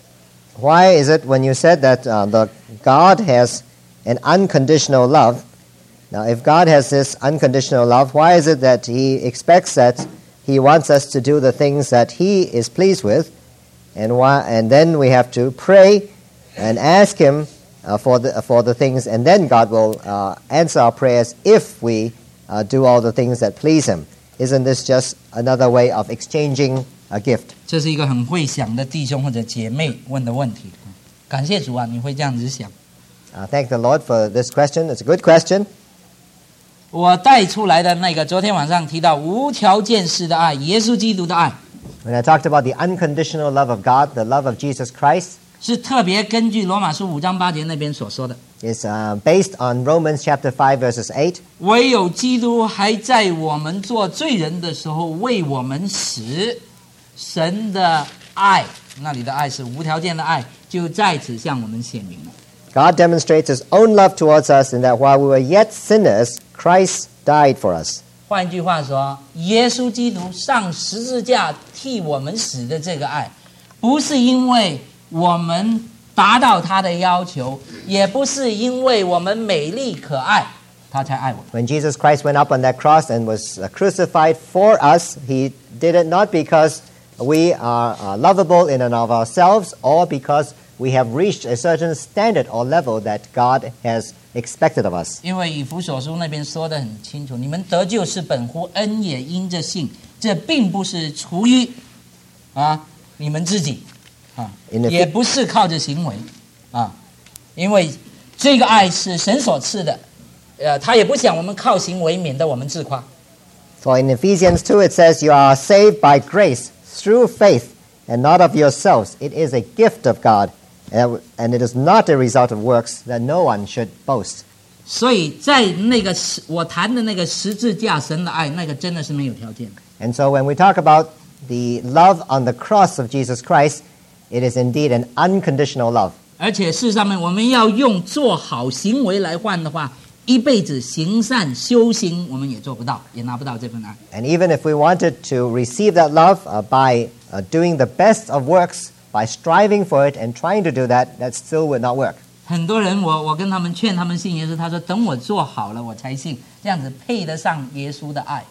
why is it when you said that uh, the God has an unconditional love? Now, if God has this unconditional love, why is it that He expects that He wants us to do the things that He is pleased with, and why? And then we have to pray and ask Him uh, for the for the things, and then God will uh, answer our prayers if we uh, do all the things that please Him. Isn't this just another way of exchanging a gift? 这是一个很会想的弟兄或者姐妹问的问题。感谢主啊，你会这样子想。 Uh, thank the Lord for this question. It's a good question. 我带出来的那个，昨天晚上提到无条件式的爱，耶稣基督的爱， When I talked about the unconditional love of God, the love of Jesus Christ, 是特别根据罗马书五章八节那边所说的。 is uh, based on Romans chapter five, verses eight. 唯有基督还在我们做罪人的时候为我们死， 神的爱，那里的爱是无条件的爱，就在此向我们显明了。 God demonstrates his own love towards us in that while we were yet sinners, Christ died for us. 换句话说，耶稣基督上十字架替我们死的这个爱，不是因为我们达到他的要求，也不是因为我们美丽可爱，他才爱我们。 When Jesus Christ went up on that cross and was uh, crucified for us, he did it not because we are uh, lovable in and of ourselves or because we have reached a certain standard or level that God has expected of us. 因为以弗所书那边说得很清楚，你们得救是本乎恩也，因着信，这并不是出于啊你们自己啊， In the- 也不是靠着行为啊，因为这个爱是神所赐的，呃，他也不想我们靠行为，免得我们自夸。 For in Ephesians two it says, you are saved by grace through faith and not of yourselves. It is a gift of God, and and it is not a result of works that no one should boast. 所以在那个十我谈的那个十字架神的爱，那个真的是没有条件的。 And so when we talk about the love on the cross of Jesus Christ, it is indeed an unconditional love. 而且事实上面，我们要用做好行为来换的话，一辈子行善修行，我们也做不到，也拿不到这份爱。 And even if we wanted to receive that love uh, by uh, doing the best of works, by striving for it and trying to do that, that still would not work. 很多人我，我跟他们劝他们信耶稣，他说等我做好了我才信，这样子配得上耶稣的爱。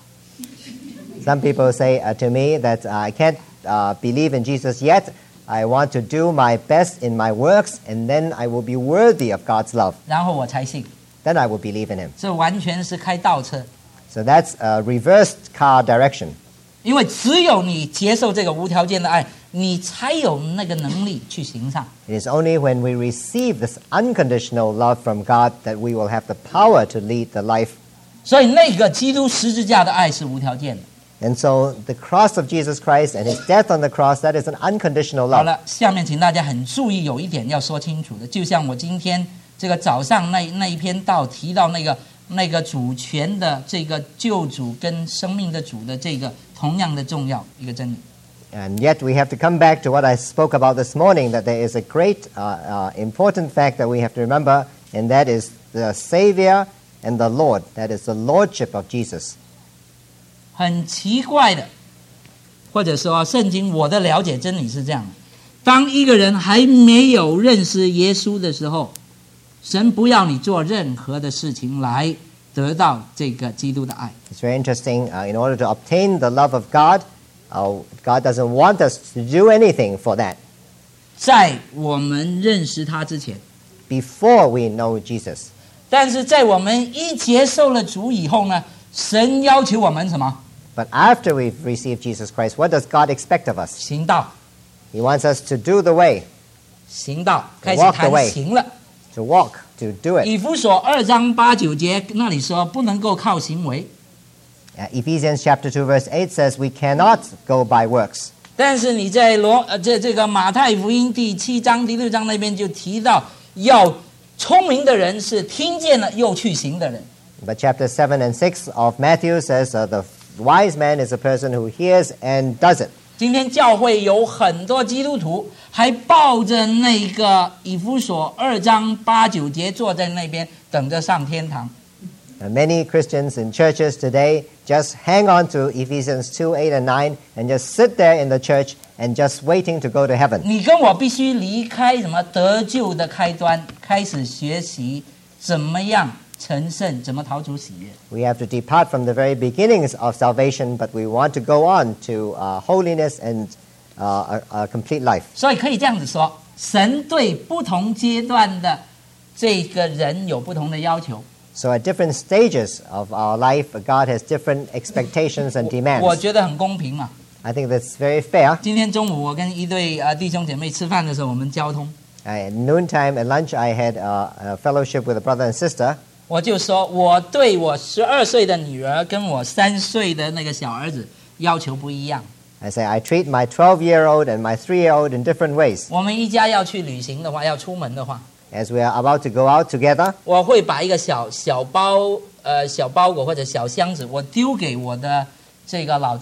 Some people say uh, to me that uh, I can't uh, believe in Jesus yet. I want to do my best in my works, and then I will be worthy of God's love. 然后我才信， Then I will believe in him. 这完全是开倒车。 So that's a reversed car direction. 因为只有你接受这个无条件的爱，你才有那个能力去行善。 It is only when we receive this unconditional love from God that we will have the power to lead the life. 所以那个基督十字架的爱是无条件的。 And so the cross of Jesus Christ and his death on the cross, that is an unconditional 好 love. 了，下面请大家很注意，有一点要说清楚的，就像我今天这个早上那那一篇道提到那个那个主权的这个救主跟生命的主的这个同样的重要一个真理。 And yet we have to come back to what I spoke about this morning, that there is a great uh, uh, important fact that we have to remember, and that is the Savior and the Lord. That is the Lordship of Jesus. 很奇怪的，或者说圣经我的了解真理是这样的：当一个人还没有认识耶稣的时候，神不要你做任何的事情来得到这个基督的爱。 It's very interesting. Uh, in order to obtain the love of God, uh, God doesn't want us to do anything for that 在我们认识他之前， before we know Jesus. 但是在我们一接受了主以后呢，神要求我们什么？ But after we've received Jesus Christ, what does God expect of us? 行道， He wants us to do the way, 行道，开始 Walk the 谈 way. 行了。 to walk, to do it. 以弗所二章八九节那里说，不能够靠行为。 Uh, Ephesians chapter two verse eight says we cannot go by works. 但是你在罗呃这这个马太福音第七章第六章那边就提到，要聪明的人是听见了又去行的人。 But chapter seven and six of Matthew says uh, the wise man is a person who hears and does it. 今天教会有很多基督徒还抱着那个以弗所二章八九节坐在那边等着上天堂。 And many Christians in churches today just hang on to Ephesians two, eight, and nine and just sit there in the church and just waiting to go to heaven. 你跟我必须离开什么得救的开端，开始学习怎么样成圣，怎么逃出喜悦。 We have to depart from the very beginnings of salvation, but we want to go on to uh, holiness and uh, a, a complete life. 所以可以这样子说，神对不同阶段的这个人有不同的要求。 So at different stages of our life, God has different expectations and 我 demands. 觉得很公平嘛。 I think that's very fair. 今天中午我跟一对呃弟兄姐妹吃饭的时候，我们交通， At noontime at lunch, I had uh, a fellowship with a brother and sister. 我就说我对我十二岁的女儿跟我三岁的那个小儿子要求不一样。 I say I treat my twelve-year-old and my three-year-old in different ways. 我们一家要去旅行的话，要出门的话， As we are about to go out together, 我会把一个小小包呃小包裹或者小箱子，我丢给我的这个老大，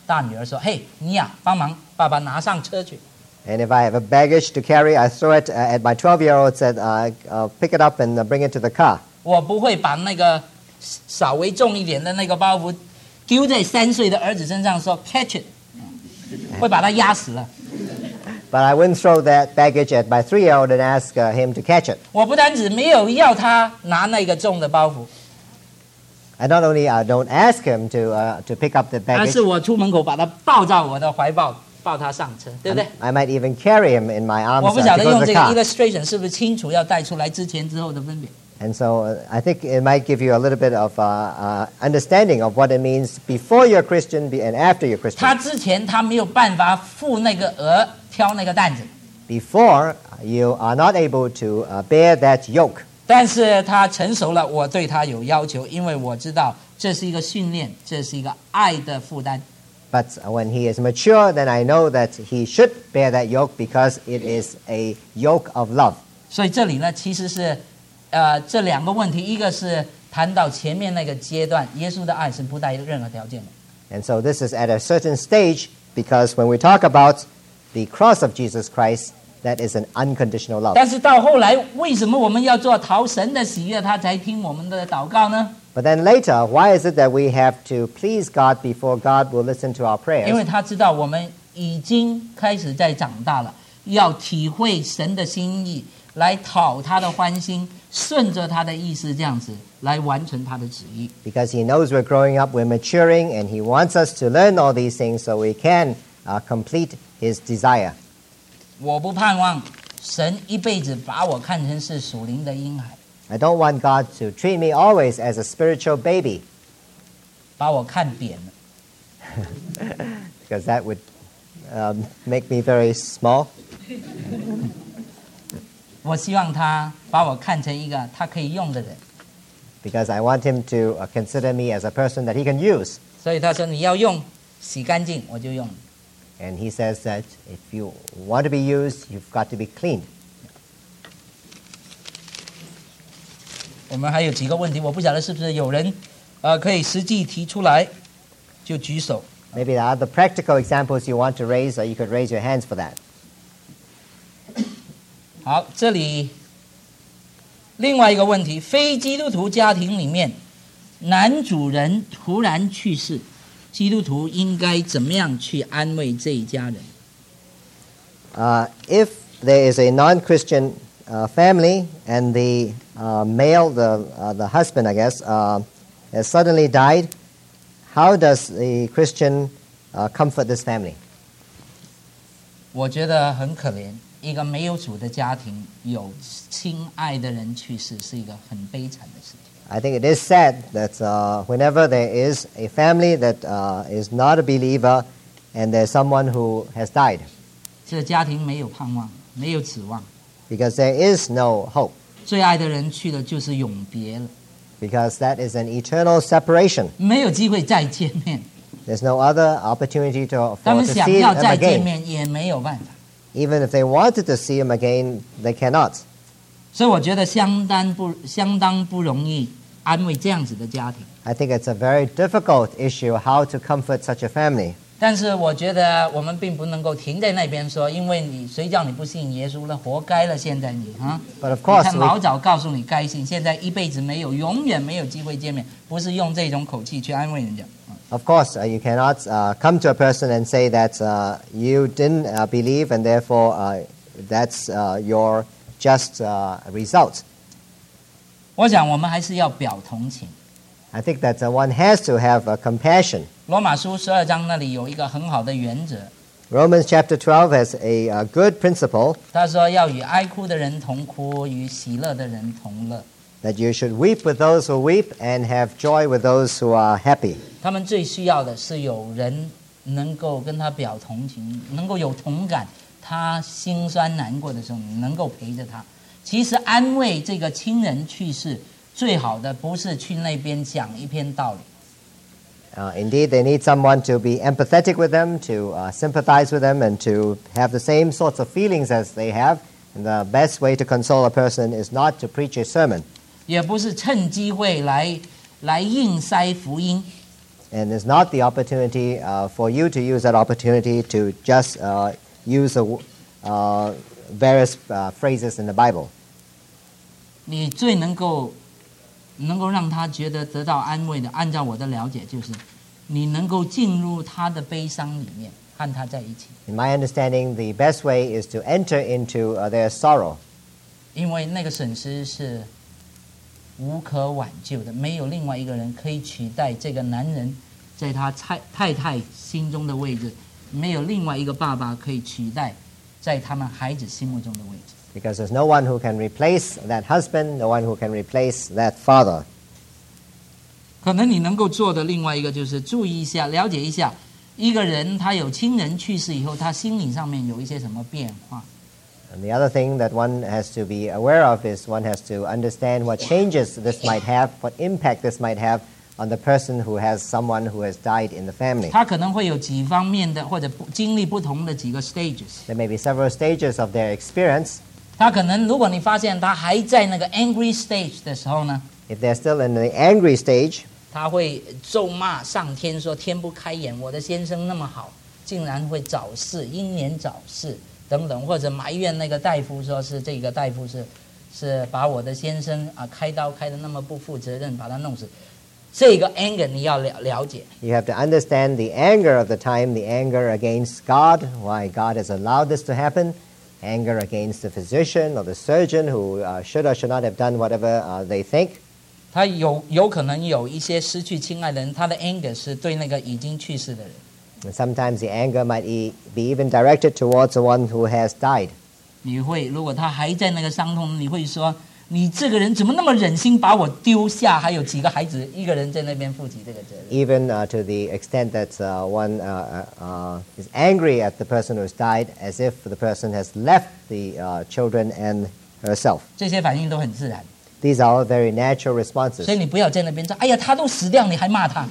大女儿说：“嘿，你呀，帮忙爸爸拿上车去。” And if I have a baggage to carry, I throw it uh, at my twelve-year-old, said, uh, uh, pick it up and uh, bring it to the car. 我不会把那个稍微重一点的那个包袱丢在三岁的儿子身上说 catch it， 会把他压死了。 But I wouldn't throw that baggage at my three-year-old and ask uh, him to catch it. 我不单止没有要他拿那个重的包袱， I not only uh, don't ask him to uh, to pick up the 而 baggage, 是我出门口把他抱在我的怀抱，抱他上车，对不对？ I might even carry him in my arms 我不 uh, 晓 to 得 go 用 to 这 the 个 car. illustration 是不是清楚要带出来之前之后的分别？ And so uh, I think it might give you a little bit of uh, uh, understanding of what it means before you're Christian be- and after you're 他 Christian. 之前他没有办法负那个鹅挑那个担子， Before, you are not able to uh, bear that yoke. 但是他成熟了，我对他有要求，因为我知道这是一个训练，这是一个爱的负担。 But when he is mature, then I know that he should bear that yoke because it is a yoke of love. 所以这里呢，其实是，呃，这两个问题，一个是谈到前面那个阶段，耶稣的爱是不带任何条件的。 And so this is at a certain stage because when we talk about the cross of Jesus Christ, that is an unconditional love. 但是到后来，为什么我们要做讨神的喜悦，他才听我们的祷告呢？ But then later, why is it that we have to please God before God will listen to our 因为 prayers? 他知道我们已经开始在长大了，要体会神的心意，来讨他的欢心，顺着他的意思，这样子来完成他的旨意。 Because he knows we're growing up, we're maturing, and he wants us to learn all these things so we can uh, complete his desire. 我不盼望神一辈子把我看成是属灵的婴孩， I don't want God to treat me always as a spiritual baby 把我看扁了。 because that would um, make me very small. 我希望他把我看成一个他可以用的人。 Because I want him to uh, consider me as a person that he can use. 所以他说你要用洗干净，我就用。 And he says that if you want to be used, you've got to be clean. 我们还有几个问题，我不晓得是不是有人，呃，可以实际提出来，就举手。 Maybe there are other practical examples you want to raise, or you could raise your hands for that. 好，这里另外一个问题，非基督徒家庭里面，男主人突然去世，基督徒应该怎么样去安慰这一家人？ Uh, if there is a non-Christian uh, family and the uh, male, the, uh, the husband, I guess, uh, has suddenly died, how does the Christian uh, comfort this family? 我觉得很可怜，一个没有主的家庭，有亲爱的人去世，是一个很悲惨的事情。 I think it is sad that uh, whenever there is a family that uh, is not a believer and there's someone who has died, 这个家庭没有盼望，没有指望， because there is no hope, 最爱的人去了就是永别了， because that is an eternal separation. 没有机会再见面。 There's no other opportunity to, 他 for 们 to 想 see 要 them 再见 again. 面也没有办法， Even if they wanted to see him again, they cannot. 所以我觉得相当不相当不容易安慰这样子的家庭。 I think it's a very difficult issue how to comfort such a family. 但是我觉得我们并不能够停在那边说，因为你谁叫你不信耶稣了，活该了。现在你啊， But of 你 course, 看 we, 老早告诉你该信，现在一辈子没有，永远没有机会见面，不是用这种口气去安慰人家。 of course, uh, you cannot uh, come to a person and say that uh, you didn't uh, believe and therefore uh, that's uh, your just uh, result. 我想我们还是要表同情。 I think that uh, one has to have uh, compassion. 罗马书十二章那里有一个很好的原则， Romans chapter twelve has a uh, good principle 他说要与哀哭的人同哭，与喜乐的人同乐。 that you should weep with those who weep and have joy with those who are happy. 他们最需要的是有人能够跟他表同情，能够有同感，他心酸难过的时候，你能够陪着他。其实安慰这个亲人去世，最好的不是去那边讲一篇道理。 Uh, indeed, they need someone to be empathetic with them, to uh, sympathize with them, and to have the same sorts of feelings as they have. And the best way to console a person is not to preach a sermon. 也不是趁机会来来硬塞福音， And it's not the opportunity uh, for you to use that opportunity to just uh, use a, uh, various uh, phrases in the Bible. 你最能够能够让他觉得得到安慰的，按照我的了解，就是你能够进入他的悲伤里面，和他在一起。 In my understanding, the best way is to enter into uh, their sorrow. 因为那个损失是无可挽救的，没有另外一个人可以取代这个男人在他太太太心中的位置，没有另外一个爸爸可以取代在他们孩子心目中的位置。 Because there's no one who can replace that husband, no one who can replace that father. 可能你能够做的另外一个就是注意一下，了解一下，一个人他有亲人去世以后，他心理上面有一些什么变化。 And the other thing that one has to be aware of is one has to understand what changes this might have, what impact this might have on the person who has someone who has died in the family. 他可能会有几方面的或者经历不同的几个 stages。 There may be several stages of their experience. 他可能如果你发现他还在那个 angry stage 的时候呢， If they're still in the angry stage, 他会咒骂上天说天不开眼，我的先生那么好，竟然会早逝，英年早逝等等，或者埋怨那个大夫说是这个大夫是是把我的先生啊开刀开得那么不负责任，把他弄死。这个 anger 你要了了解。 you have to understand the anger of the time, the anger against God, why God has allowed this to happen, anger against the physician or the surgeon who uh, should or should not have done whatever uh, they think. 他有有可能有一些失去亲爱的人，他的 anger 是对那个已经去世的人。 And sometimes the anger might e- be even directed towards the one who has died. 你会如果他还在那个伤痛，你会说你这个人怎么那么忍心把我丢下？还有几个孩子，一个人在那边负起这个责任。 Even uh, to the extent that uh, one uh, uh, is angry at the person who's died as if the person has left the uh, children and herself. 这些反应都很自然， These are all very natural responses. 所以你不要在那边说，哎呀，他都死掉，你还骂他。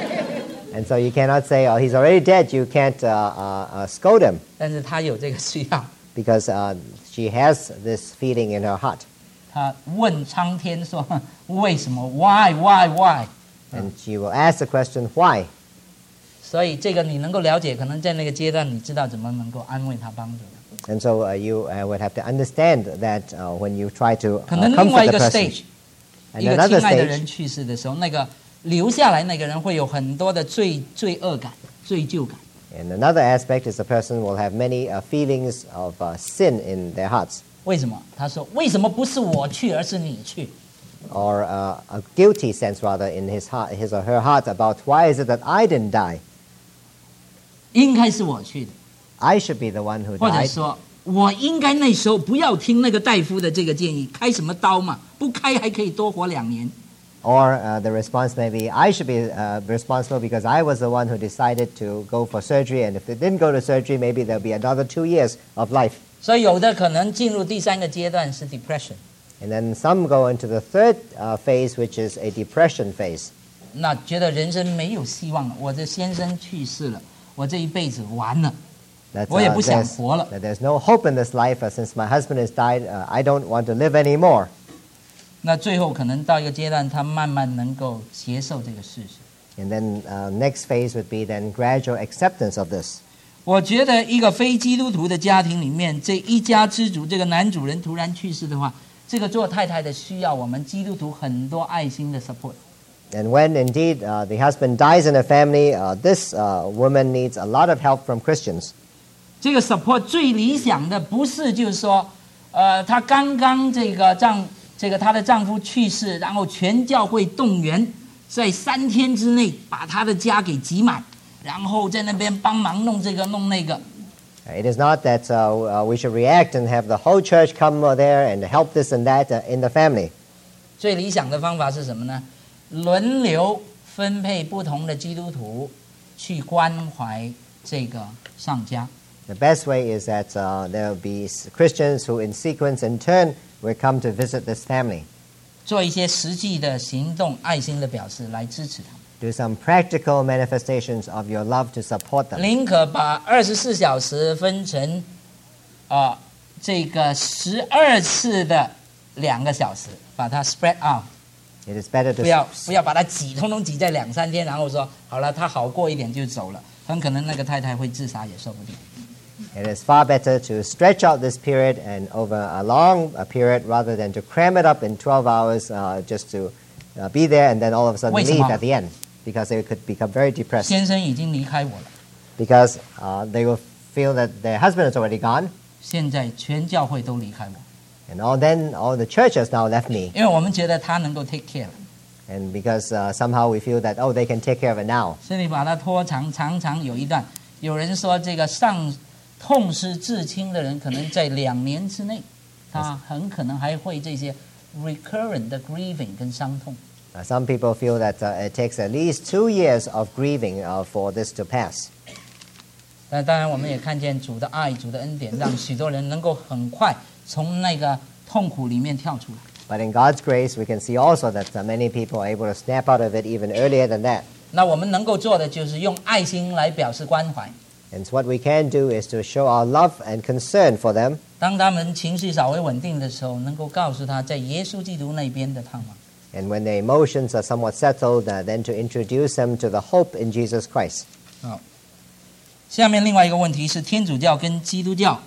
And so you cannot say, oh, he's already dead, you can't uh, uh, uh, scold him, 但是他有这个需要， because uh, she has this feeling in her heart. 他问苍天说，为什么 ？Why why why？ And she will ask the question, why? 所以这个你能够了解，可能在那个阶段，你知道怎么能够安慰他、帮助他。 And so uh, you uh, would have to understand that uh, when you try to 可 uh, 能另外 comfort 一 the 个 person. stage， And 一个 another 亲爱的 stage, 人去世的时候，那个留下来那个人会有很多的罪罪恶感、罪疚感。 and another aspect is the person will have many uh, feelings of uh, sin in their hearts, 为什么？他说：“为什么不是我去，而是你去？” or uh, a guilty sense rather in his heart, his or her heart about why is it that I didn't die? 应该是我去的， I should be the one who 或者 died. 说我应该那时候不要听那个大夫的这个建议，开什么刀嘛？不开还可以多活两年。 Or uh, the response may be, I should be uh, responsible because I was the one who decided to go for surgery, and if they didn't go to surgery, maybe there'll be another two years of life. 所以有的可能进入第三个阶段是 depression， And then some go into the third uh, phase, which is a depression phase. 那觉得人生没有希望了，我的先生去世了，我这一辈子完了。 That, 我也不想 there's, 活了。 that there's no hope in this life. Uh, since my husband has died, uh, I don't want to live anymore. 那最后可能到一个阶段，他慢慢能够接受这个事实。 And then uh, next phase would be then gradual acceptance of this. 我觉得一个非基督徒的家庭里面，这一家之主，这个男主人突然去世的话，这个做太太的需要我们基督徒很多爱心的 support。 And when indeed uh, the husband dies in a family, uh, this uh, woman needs a lot of help from Christians. 这个 support 最理想的不是就是说，呃，她刚刚这个丈这个她的丈夫去世，然后全教会动员，在三天之内把她的家给挤满，然后在那边帮忙弄这个弄那个。 It is not that uh, uh, we should react and have the whole church come there and help this and that uh, in the family. 最理想的方法是什么呢？轮流分配不同的基督徒去关怀这个上家。 The best way is that uh, there will be Christians who in sequence in turn will come to visit this family. 做一些实际的行动、爱心的表示来支持他们。 Do some practical manifestations of your love to support them. 宁可把二十四小时分成啊、呃、这个十二次的两个小时，把它 spread out。 It is better to 不要不要把它挤，通通挤在两三天，然后说好了，他好过一点就走了，很可能那个太太会自杀也说不定。 It is far better to stretch out this period and over a long uh, period rather than to cram it up in twelve hours uh, just to uh, be there and then all of a sudden 为什么？ leave at the end, because they could become very depressed. 先生已经离开我了， Because uh, they will feel that their husband is already gone, 现在全教会都离开我， and all then all the church has now left me. 因为我们觉得他能够 take care， And because uh, somehow we feel that, oh, they can take care of it now. 所以你把它拖长，长长有一段。有人说这个上痛失至亲的人，可能在两年之内，他很可能还会这些 recurrent 的 grieving 跟伤痛。 Uh, some people feel that uh, it takes at least two years of grieving uh, for this to pass. 但当然，我们也看见主的爱、主的恩典，让许多人能够很快从那个痛苦里面跳出来。 But in God's grace, we can see also that uh, many people are able to snap out of it even earlier than that. 那我们能够做的就是用爱心来表示关怀。 And so what we can do is to show our love and concern for them. 当他们情绪稍微稳定的时候，能够告诉他在耶稣基督那边的盼望。 And when their emotions are somewhat settled, uh, then to introduce them to the hope in Jesus Christ. 好，下面另外一个问题是天主教跟基督教。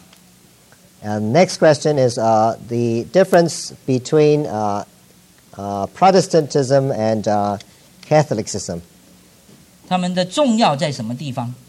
And next question is uh, the difference between uh, uh, Protestantism and uh, Catholicism. 他们的重要在什么地方？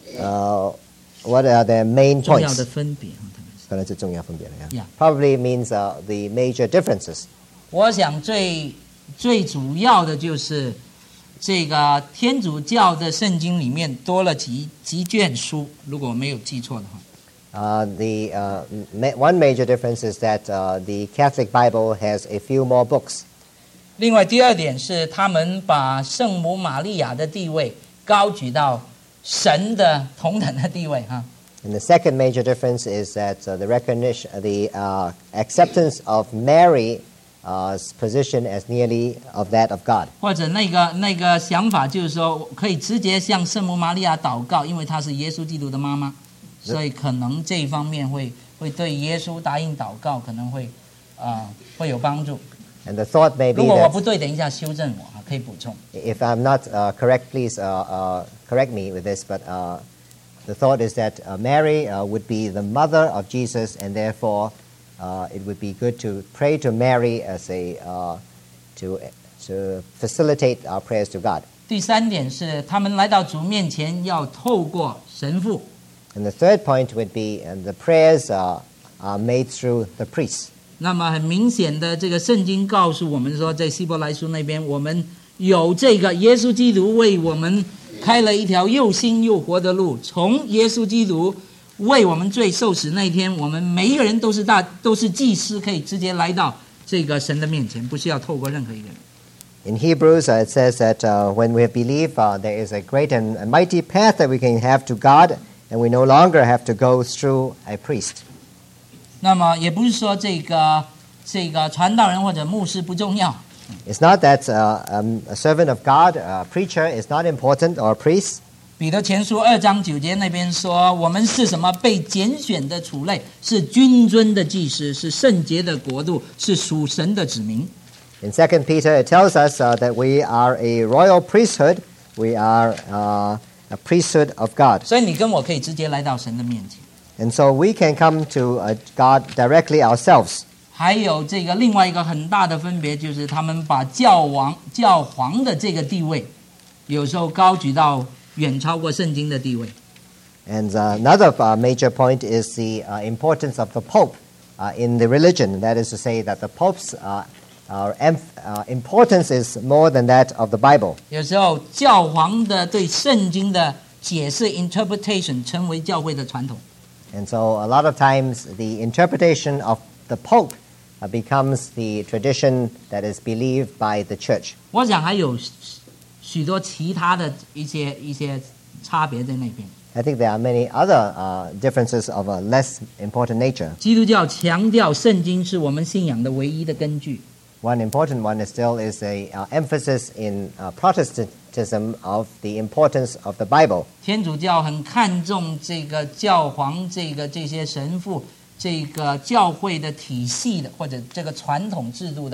Uh, what are their main 重要 points? 的分别啊，他们是。 可能是重要分别了, yeah. Yeah. Probably means uh, the major differences. 我想最最主要的就是这个天主教的圣经里面多了几几卷书，如果我没有记错的话。 Uh, the uh, ma- one major difference is that uh, the Catholic Bible has a few more books. 另外第二点是他们把圣母玛利亚的地位高举到神的同等的地位哈。 And the second major difference is that uh, the recognition, the uh, acceptance of Mary's uh, position as nearly of that of God. 或者那个那个想法就是说，可以直接向圣母玛利亚祷告，因为她是耶稣基督的妈妈，所以可能这一方面会会对耶稣答应祷告可能会啊、呃、会有帮助。 And the thought may 如 be 果我 that 不对，等一下修正我啊，可以补充。 if I'm not uh, correct, please uh, uh, correct me with this. But uh, the thought is that uh, Mary uh, would be the mother of Jesus, and therefore uh, it would be good to pray to Mary as a uh, to to facilitate our prayers to God. 第三点是，他们来到主面前要透过神父。 And the third point would be uh, the prayers uh, are made through the priests. 那么很明显的，这个圣经告诉我们说，在希伯来书那边，我们有这个耶稣基督为我们开了一条又新又活的路。从耶稣基督为我们罪受死那一天，我们每一个人都是大都是祭司，可以直接来到这个神的面前，不需要透过任何一个人。 In Hebrews, uh, it says that uh, when we believe, uh, there is a great and a mighty path that we can have to God, and we no longer have to go through a priest. 那么也不是说这个这个传道人或者牧师不重要， It's not that uh, um, a servant of God, a preacher, is not important, or a priest. 彼得前书二章九节那边说，我们是什么？被拣选的属类，是君尊的祭司，是圣洁的国度，是属神的子民。 In Second Peter, it tells us uh, that we are a royal priesthood. We are uh, a priesthood of God. 所以你跟我可以直接来到神的面前。 And so we can come to uh, God directly ourselves. 还有这个另外一个很大的分别，就是他们把教王、教皇的这个地位，有时候高举到远超过圣经的地位。 And uh, another uh, major point is the uh, importance of the Pope uh, in the religion. That is to say that the Pope's uh, uh, em- uh, importance is more than that of the Bible. 有时候教皇的对圣经的解释 （interpretation） 成为教会的传统。 And so a lot of times the interpretation of the Pope uh, becomes the tradition that is believed by the church. 我想还有许多其他的一些一些差别在那边。 I think there are many other uh, differences of a less important nature. 基督教强调圣经是我们信仰的唯一的根据。 One important one is still is a uh, emphasis in uh, Protestantism of the importance of the Bible. 天主教很看重这个教皇、这个这些神父、这个教会的体系的或者这个传统制度的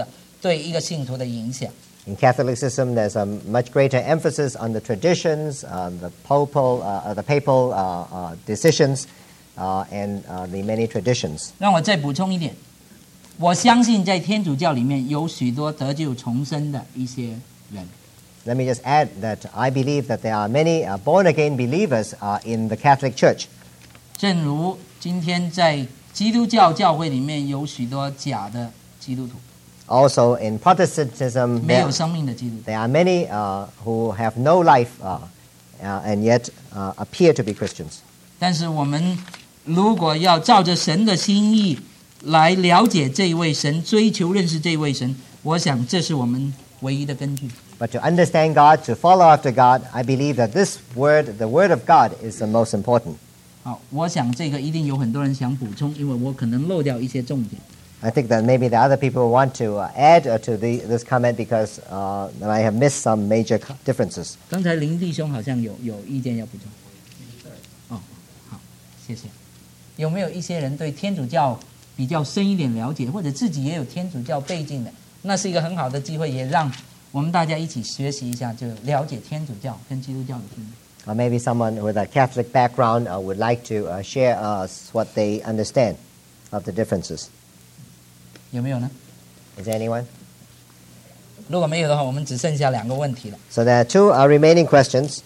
对一个信徒的影响。 In Catholicism, there's a much greater emphasis on the traditions, uh, the papal, uh, the papal uh, uh, decisions, uh, and uh, the many traditions. 让我再补充一点，我相信在天主教里面有许多得救重生的一些人。 Let me just add that I believe that there are many uh, born-again believers uh, in the Catholic Church. 正如今天在基督教教会里面有许多假的基督徒， Also, in Protestantism, 没 there, 有生命的基督徒。 there are many uh, who have no life uh, uh, and yet uh, appear to be Christians. 但是我们如果要照着神的心意来了解这一位神，追求认识这一位神，我想这是我们唯一的根据。 But to understand God, to follow after God, I believe that this word, the word of God, is the most important. 好，我想这个一定有很多人想补充，因为我可能漏掉一些重点。 I think that maybe the other people want to uh, add uh, to the, this comment because uh, I have missed some major co- differences. 刚才林弟兄好像有有意见要补充。哦，好，谢谢。有没有一些人对天主教比较深一点了解，或者自己也有天主教背景的？那是一个很好的机会，也让我们大家一起学习一下，就了解天主教跟基督教的不一样。 Or maybe someone with a Catholic background uh, would like to uh, share us what they understand of the differences. 有没有呢？ Is there anyone? 如果没有的话，我们只剩下两个问题了。 So there are two uh, remaining questions.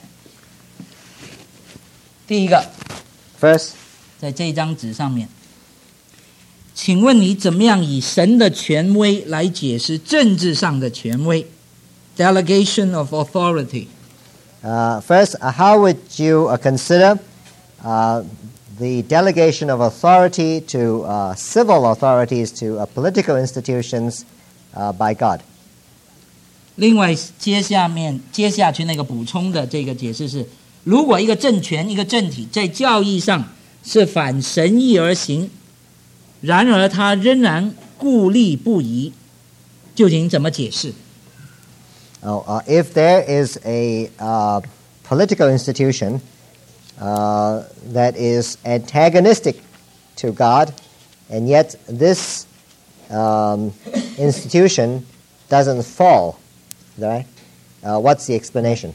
第一个， First, 在这张纸上面，请问你怎么样以神的权威来解释政治上的权威 ？Delegation of authority。 uh, first, uh, how would you uh, consider uh, the delegation of authority to uh, civil authorities to uh, political institutions uh, by God? 另外，接下面接下去那个补充的这个解释是：如果一个政权、一个政体在教义上是反神意而行，然而他仍然固立不移，究竟怎么解释？ Oh, uh, if there is a uh, political institution uh, that is antagonistic to God, and yet this um, institution doesn't fall, right? Uh, what's the explanation?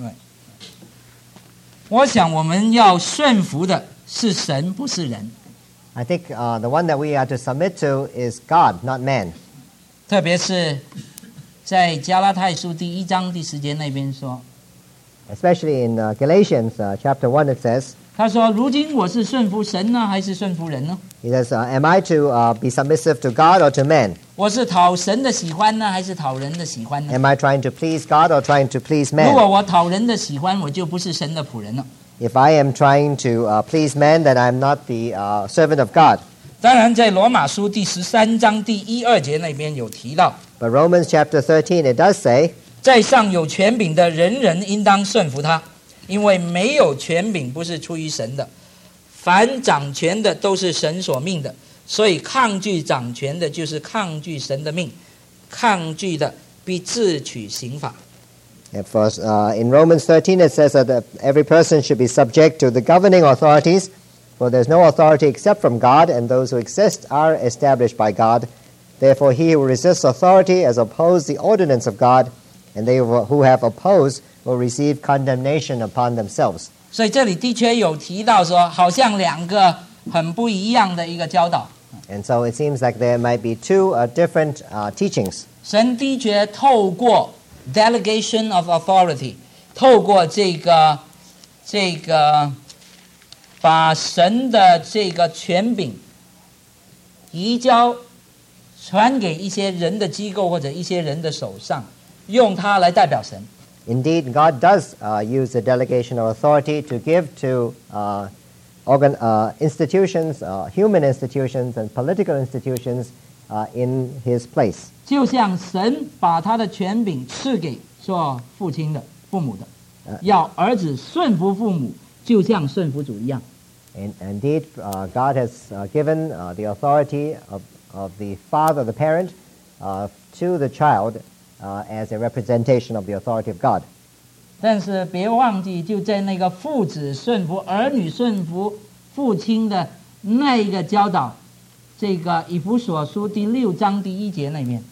我想我们要顺服的是神，不是人。 I think uh, the one that we are to submit to is God, not man. 特别是在加拉太书第一章第十节那边说， Especially in uh, Galatians uh, chapter one, it says, 他说：“如今我是顺服神呢，还是顺服人呢？ he says, uh, am I to uh, be submissive to God or to man? 我是讨神的喜欢呢，还是讨人的喜欢呢？ Am I trying to please God or trying to please 如果 man? 我讨人的喜欢，我就不是神的仆人了。 If I am trying to uh, please man, then I'm not the uh, servant of God. 当然，在罗马书第十三章第一二节那边有提到， But Romans chapter thirteen, it does say, 在上有权柄的人人应当顺服他，因为没有权柄不是出于神的，凡掌权的都是神所命的，所以抗拒掌权的就是抗拒神的命，抗拒的必自取刑罚。 and for, uh, in Romans thirteen, it says that uh, every person should be subject to the governing authorities, for there's no authority except from God, and those who exist are established by God. Therefore, he who resists authority has opposed the ordinance of God, and they who have opposed will receive condemnation upon themselves. 所以这里的确有提到说，好像两个很不一样的一个教导。 And so it seems like there might be two uh, different uh, teachings. 神的确透过 delegation of authority， 透过这个这个把神的这个权柄移交传给一些人的机构或者一些人的手上，用它来代表神。 Indeed, God does uh, use the delegation of authority to give to uh, organ, uh, institutions, uh, human institutions and political institutions uh, in his place. 就像神把他的权柄赐给做父亲的、父母的，要儿子顺服父母，就像顺服主一样。 And indeed, uh, God has uh, given uh, the authority of, of the father, the parent, uh, to the child uh, as a representation of the authority of God. 但是别忘记，就在那个父子顺服、儿女顺服父亲的那一个教导，这个以弗所书第六章第一节那边。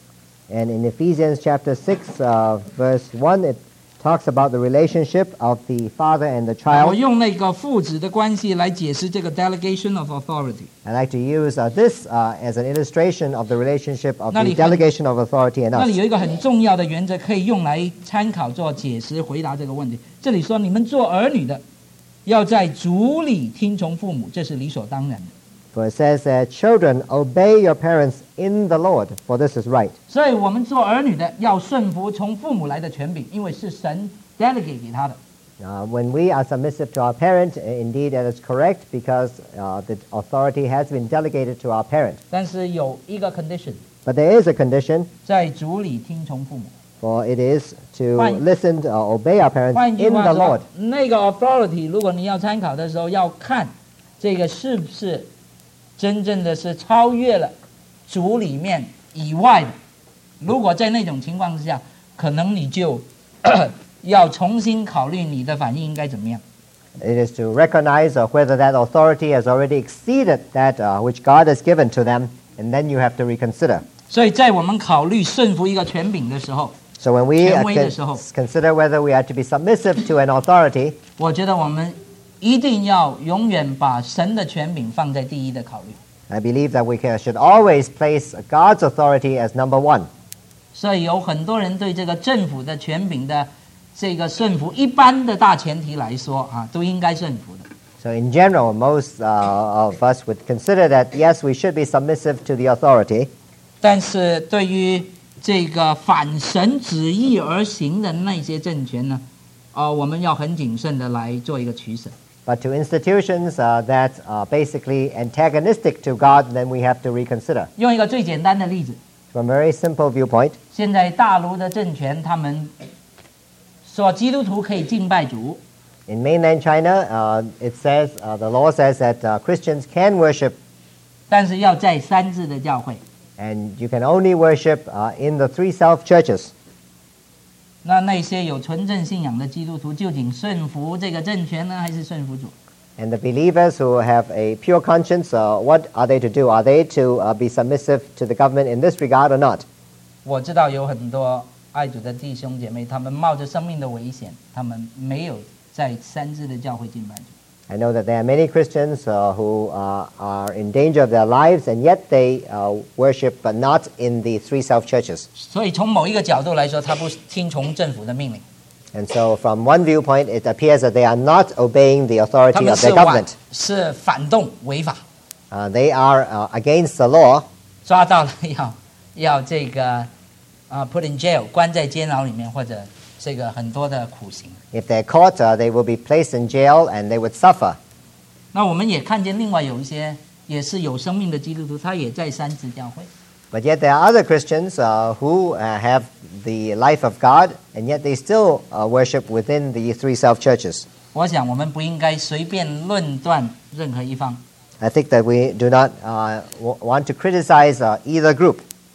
And in Ephesians chapter six, uh, verse one, it talks about the relationship of the father and the 我 child. 用那个父子的关系来解释这个 delegation of authority。 I like to use uh, this uh, as an illustration of the relationship of 那 the 里很- delegation of authority and 那里 us. 有一个很重要的原则可以用来参考做解释回答这个问题。这里说你们做儿女的，要在主里听从父母，这是理所当然的。 For it says that children, obey your parents in the Lord, for this is right. 所以我们做儿女的要顺服从父母来的权柄，因为是神 delegate 给他的。 Uh, when we are submissive to our parent, uh, indeed that is correct because uh, the authority has been delegated to our parent. 但是有一个 condition， But there is a condition, 在主里听从父母。 for it is to 换- listen to, uh, obey our parents 换句 in 话 the 说 Lord.， 那个 authority， 如果你要参考的时候，要看这个是不是真正的是超越了主里面以外的。如果在那种情况之下，可能你就要重新考虑你的反应应该怎么样。 It is to recognize uh, whether that authority has already exceeded that uh, which God has given to them, and then you have to reconsider. 所以在我们考虑顺服一个权柄的时候， So when we uh, 权威的 con- 时候。 consider whether we are to be submissive to an authority, 我觉得我们一定要永远把神的权柄放在第一的考虑。 I believe that we can, should always place God's authority as number one. 所以有很多人对这个政府的权柄的这个顺服，一般的大前提来说啊，都应该顺服的。 So in general, most uh, of us would consider that, yes, we should be submissive to the authority. 但是对于这个反神旨意而行的那些政权呢，呃，我们要很谨慎的来做一个取舍。 But to institutions uh, that are basically antagonistic to God, then we have to reconsider. 用一个最简单的例子， From a very simple viewpoint, 现在大陆的政权他们说基督徒可以敬拜主， in mainland China, uh, it says, uh, the law says that uh, Christians can worship, 但是要在三自的教会。 and you can only worship uh, in the three self-churches. 那那些有纯正信仰的基督徒，究竟顺服这个政权呢，还是顺服主？ And the believers who have a pure conscience, uh, what are they to do? Are they to uh, be submissive to the government in this regard or not? 我知道有很多爱主的弟兄姐妹，他们冒着生命的危险，他们没有在三自的教会敬拜主。 I know that there are many Christians uh, who uh, are in danger of their lives, and yet they uh, worship, but not in the three self-churches. 所以从某一个角度来说，他不听从政府的命令， And so from one viewpoint, it appears that they are not obeying the 他 authority 们 of 是 their 反 government. 是反动违法， Uh, they are uh, against the law, 抓到了要要这个啊、put in jail 关在监牢里面，或者这个很多的苦刑。 if they're caught, uh, they will be placed in jail and they would suffer. 那我们也看见另外有一些也是有生命的基督徒，他也在三自教会。 But yet there are other Christians uh, who uh, have the life of God, and yet they still uh, worship within the three self-churches. 我想我们不应该随便论断任何一方。 I think that we do not uh, w- want to criticize uh, either group.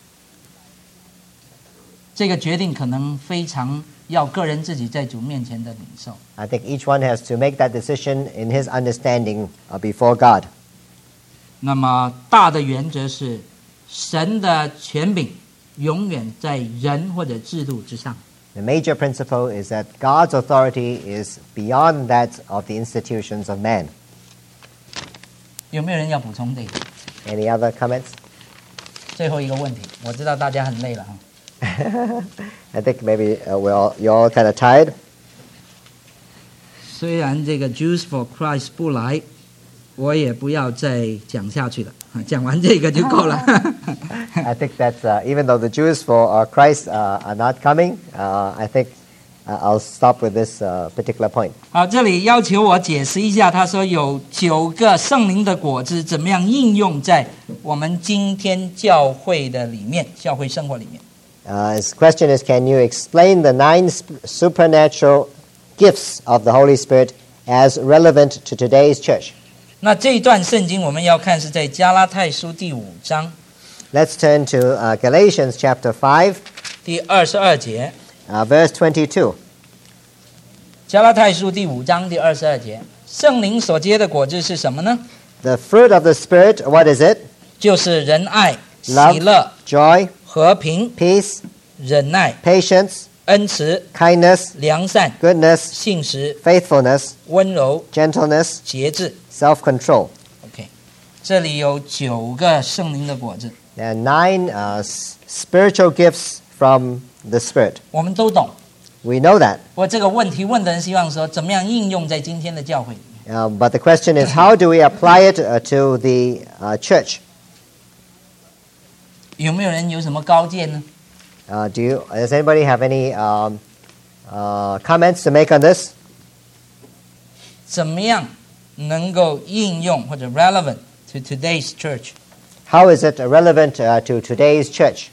这个决定可能非常要个人自己在主面前的领受。 I think each one has to make that decision in his understanding uh, before God. 那么大的原则是，神的权柄永远在人或者制度之上。 The major principle is that God's authority is beyond that of the institutions of man. 有没有人要补充这个？ Any other comments? 最后一个问题，我知道大家很累了哈。 I think maybe uh, we're all, you're all kind of tired. 虽然这个 Jews for Christ 不来，我也不要再讲下去了，讲完这个就够了。 I think that uh, even though the Jews for uh, Christ uh, are not coming, uh, I think uh, I'll stop with this uh, particular point. 好，这里要求我解释一下，他说有九个圣灵的果子，怎么样应用在我们今天教会的里面，教会生活里面。 Uh, his question is, can you explain the nine sp- supernatural gifts of the Holy Spirit as relevant to today's church? 那这一段圣经我们要看是在加拉太书第五章 Let's turn to uh, Galatians chapter five, 第二十二节。 uh, verse twenty-two. 加拉太书第五章第二十二节，圣灵所结的果子是什么呢？ The fruit of the Spirit, what is it? 就是仁爱、喜 Love, 乐、 joy, 和平、 peace, 忍耐、 patience, 恩慈、 kindness, 良善、 goodness, 信实、 faithfulness, 温柔、 gentleness, 节制。 self-control. OK， 这里有九个圣灵的果子， There are nine uh, s- spiritual gifts from the Spirit. 我们都懂。 We know that. 我这个问题问的人希望说，怎么样应用在今天的教会里面？ Uh, but the question is, how do we apply it uh, to the uh, church? 有没有人有什么高见呢？ Uh, do you, does anybody have any um, uh, comments to make on this? 怎么样能够应用或者 relevant to today's church？ How is it relevant uh, to today's church?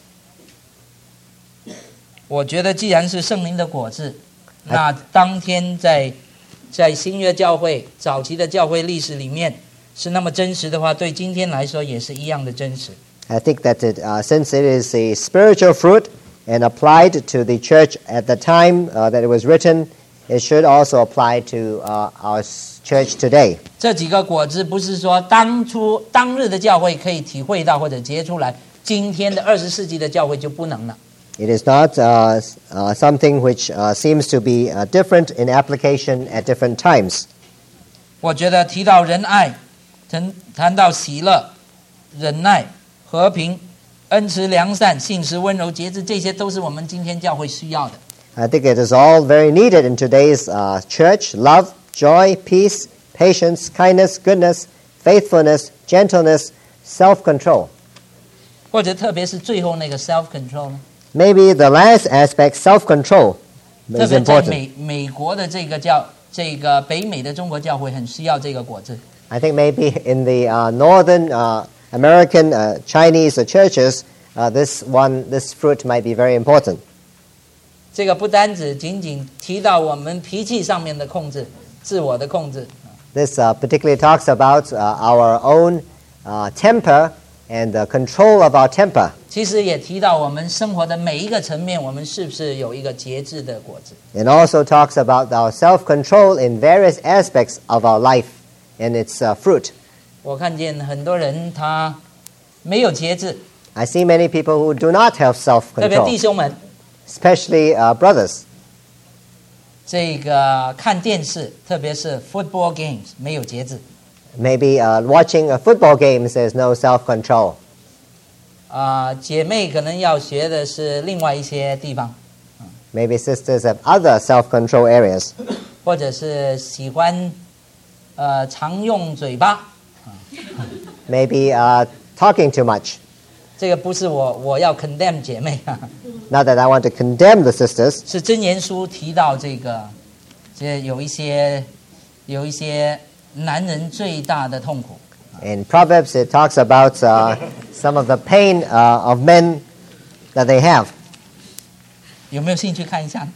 我觉得既然是圣灵的果子，那当天在在新约教会早期的教会历史里面是那么真实的话，对今天来说也是一样的真实。 I think that it, uh, since it is a spiritual fruit and applied to the church at the time uh, that it was written, it should also apply to uh, our s- church today. 这几个果子不是说当初当日的教会可以体会到或者结出来，今天的二十世纪的教会就不能了。 It is not uh, s- uh, something which uh, seems to be uh, different in application at different times. 我觉得提到仁爱，谈谈到喜乐、忍耐、和平、恩慈、良善、信实、温柔、节制，这些都是我们今天教会需要的。 I think it is all very needed in today's uh, church: love, joy, peace, patience, kindness, goodness, faithfulness, gentleness, self-control. 或者特别是最后那个 self control 呢？ Maybe the last aspect, self-control, 特 is 别在 important. 美美国的这个教这个北美的中国教会很需要这个果子。 I think maybe in the uh, northern uh, American uh, Chinese uh, churches, uh, this one, this fruit might be very important. 这个不单只仅仅提到我们脾气上面的控制、自我的控制， This uh, particularly talks about uh, our own uh, temper and the control of our temper. 其实也提到我们生活的每一个层面，我们是不是有一个节制的果子？ It also talks about our self-control in various aspects of our life and its uh, fruit. 我看见很多人他没有节制， I see many people who do not have 特别弟 self-control, 兄们， especially uh, brothers. 这个看电视，特别是 football games 没有节制。 Maybe uh, watching uh, football games, there's no self-control. 啊、姐妹可能要学的是另外一些地方， Maybe sisters have other self-control areas. 或者是喜欢呃常用嘴巴。 Maybe uh, talking too much. 这个不是我我要 condemn 姐妹啊， Not that I want to condemn the sisters. 是箴言书提到这个，这有一些有一些男人最大的痛苦。 In Proverbs, it talks about uh, some of the pain uh, of men that they have. 有没有兴趣看一下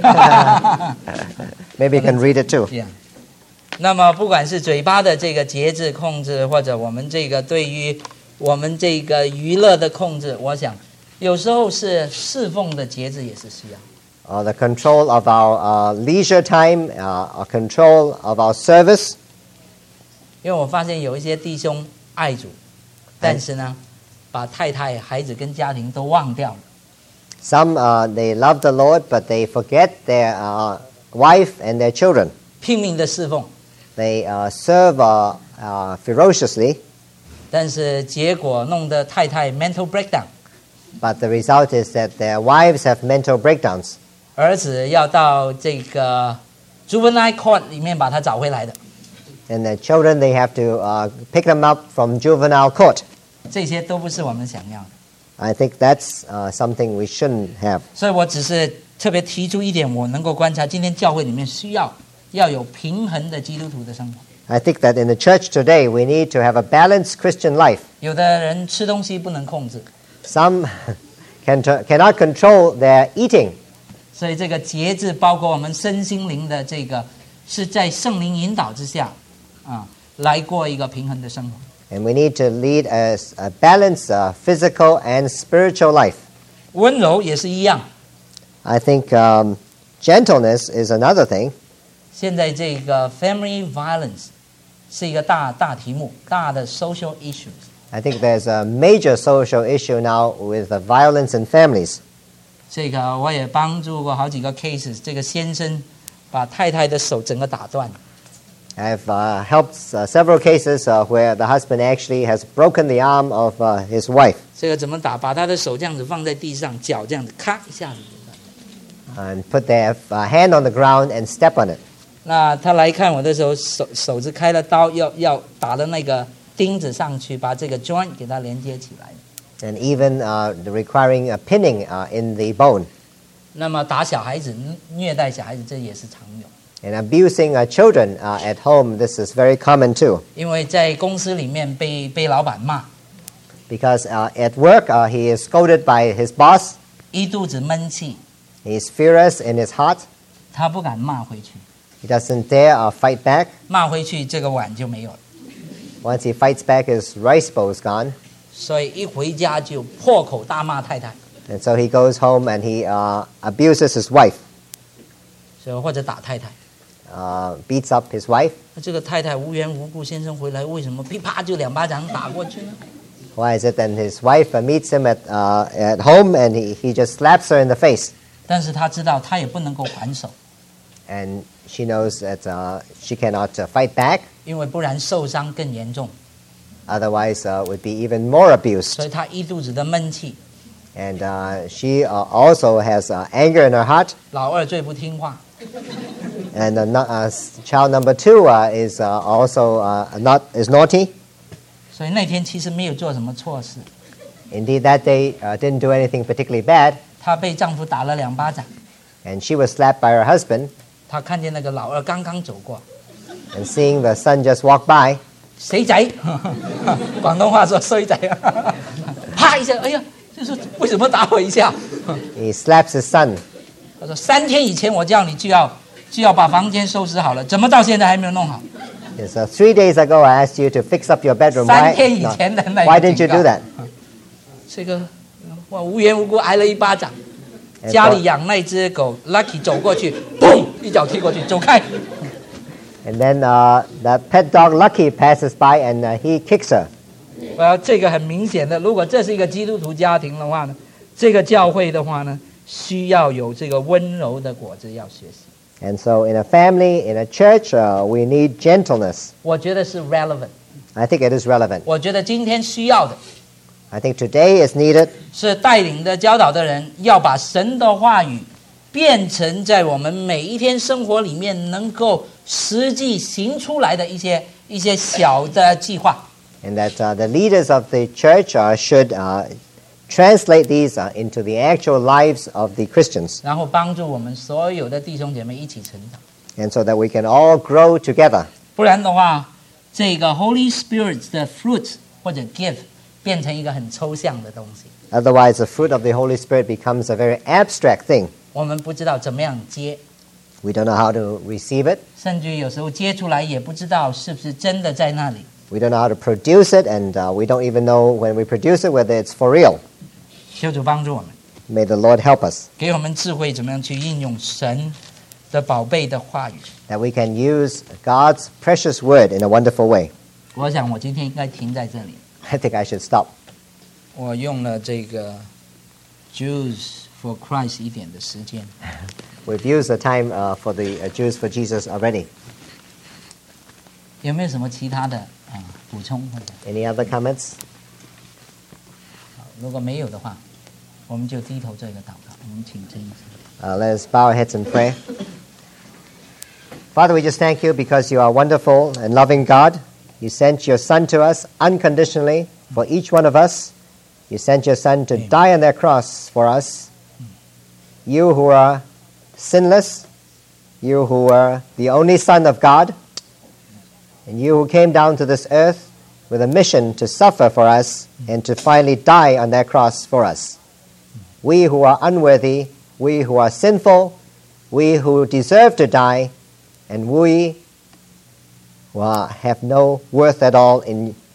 Maybe you can read it too. Yeah. 那么不管是嘴巴的这个节制控制，或者我们这个对于我们这个娱乐的控制，我想有时候是侍奉的节制也是需要。 Uh, the control of our uh, leisure time, uh, our control of our service. 因为我发现有一些弟兄爱主，但是呢，把太太、孩子跟家庭都忘掉了。 Some, uh, they love the Lord, but they forget their uh, wife and their children. 拼命的侍奉， They uh, serve uh, uh, ferociously, 但是结果弄得太太 mental breakdown， but the result is that their wives have mental breakdowns. 儿子要到这个 juvenile court 里面把他找回来的， And the children, they have to uh, pick them up from juvenile court. 这些都不是我们想要的。 I think that's uh, something we shouldn't have. 所以我只是特别提出一点，我能够观察今天教会里面需要要有平衡的基督徒的生活。 I think that in the church today, we need to have a balanced Christian life. 有的人吃东西不能控制， Some can cannot control their eating. 所以这个节制包括我们身心灵的这个是在圣灵引导之下啊，来过一个平衡的生活。 And we need to lead a, a balanced uh, physical and spiritual life. 温柔也是一样。 I think um, gentleness is another thing. 现在这个 family violence 是一个大大题目，大的 social issues。 I think there's a major social issue now with the violence in families. 这个我也帮助过好几个 cases， 这个先生把太太的手整个打断。 I've uh, helped uh, several cases uh, where the husband actually has broken the arm of uh, his wife. 这个怎么打？把他的手这样子放在地上，脚这样子，咔一下子。 And put their uh, hand on the ground and step on it. 那他来看我的时候，手手是开了刀，要要打的那个钉子上去，把这个 joint 给它连接起来。 And even uh, requiring a pinning uh, in the bone. 那么打小孩子、虐待小孩子，这也是常有。 And abusing uh, children uh, at home, this is very common too. 因为在公司里面被被老板骂， Because uh, at work uh, he is scolded by his boss. 一肚子闷气， He's furious in his heart. 他不敢骂回去， He doesn't dare uh, fight back. 骂回去这个碗就没有了。 Once he fights back, his rice bowl is gone. 所以一回家就破口大骂太太， And so he goes home and he uh, abuses his wife, 所以或者打太太。 uh, beats up his wife. 那这个太太无缘无故，先生回来，为什么噼啪就两巴掌打过去呢？ Why is it then his wife uh, meets him at, uh, at home and he, he just slaps her in the face? 但是他知道他也不能够还手， And she knows that uh, she cannot uh, fight back. 因为不然受伤更严重， Otherwise, uh, would be even more abused. 所以他一肚子的闷气。 And uh, she uh, also has uh, anger in her heart. 老二最不听话， And uh, no- uh, child number two uh, is uh, also uh, not is naughty. 所以那天其实没有做什么错事， Indeed, that day uh, didn't do anything particularly bad. 她被丈夫打了两巴掌， And she was slapped by her husband. 她看见那个老二刚刚走过， And seeing the son just walk by, 谁仔？广东话说衰仔，啪一下，哎呀，就是为什么打我一下？ he slaps his son. 他说三天以前我叫你就要就要把房间收拾好了，怎么到现在还没有弄好？ Yes, uh, three days ago, I asked you to fix up your bedroom. 三 Why, 天以 no, 前的那 why 个 didn't you 警 do 告 that? 这个哇无缘无故挨了一巴掌。 And 家 so- 里养那只狗 Lucky 走过去，嘣一脚踢过去，走开。 And then uh, the pet dog Lucky passes by and uh, he kicks her. 呃，这个很明显的，如果这是一个基督徒家庭的话呢，这个教会的话呢，需要有这个温柔的果子要学习。 And so in a family, in a church, uh, we need gentleness. 我觉得是 relevant， I think it is relevant. 我觉得今天需要的 I think today is needed. 是带领的教导的人要把神的话语变成在我们每一天生活里面能够实际行出来的一些一些小的计划。 And that uh, the leaders of the church uh, should uh, translate these uh, into the actual lives of the Christians. 然后帮助我们所有的弟兄姐妹一起成长。 And so that we can all grow together. 不然的话，这个 Holy Spirit 的 fruit 或者 gift 变成一个很抽象的东西， Otherwise, the fruit of the Holy Spirit becomes a very abstract thing. 我们不知道怎么样接， We don't know how to receive it. 甚至于有时候接出来也不知道是不是真的在那里。 We don't know how to produce it, and uh, we don't even know when we produce it whether it's for real. 求主帮助我们， May the Lord help us 给我们智慧，怎么样去应用神的宝贝的话语。 that we can use God's precious word in a wonderful way. 我想我今天应该停在这里。 I think I should stop. 我用了这个 Jews for Christ 一点的时间。 We've used the time uh, for the uh, Jews for Jesus already. 有没有什么其他的啊补充或者？ Any other comments? 好如果没有的话，我们就低头做一个祷告。我们请真。 Uh, let us bow our heads and pray. Father, we just thank you because you are wonderful and loving God. You sent your Son to us unconditionally for each one of us. You sent your Son to Amen. die on that cross for us. You who are sinless, you who were the only Son of God, and you who came down to this earth with a mission to suffer for us and to finally die on that cross for us. We who are unworthy, we who are sinful, we who deserve to die, and we who are, have no worth at all in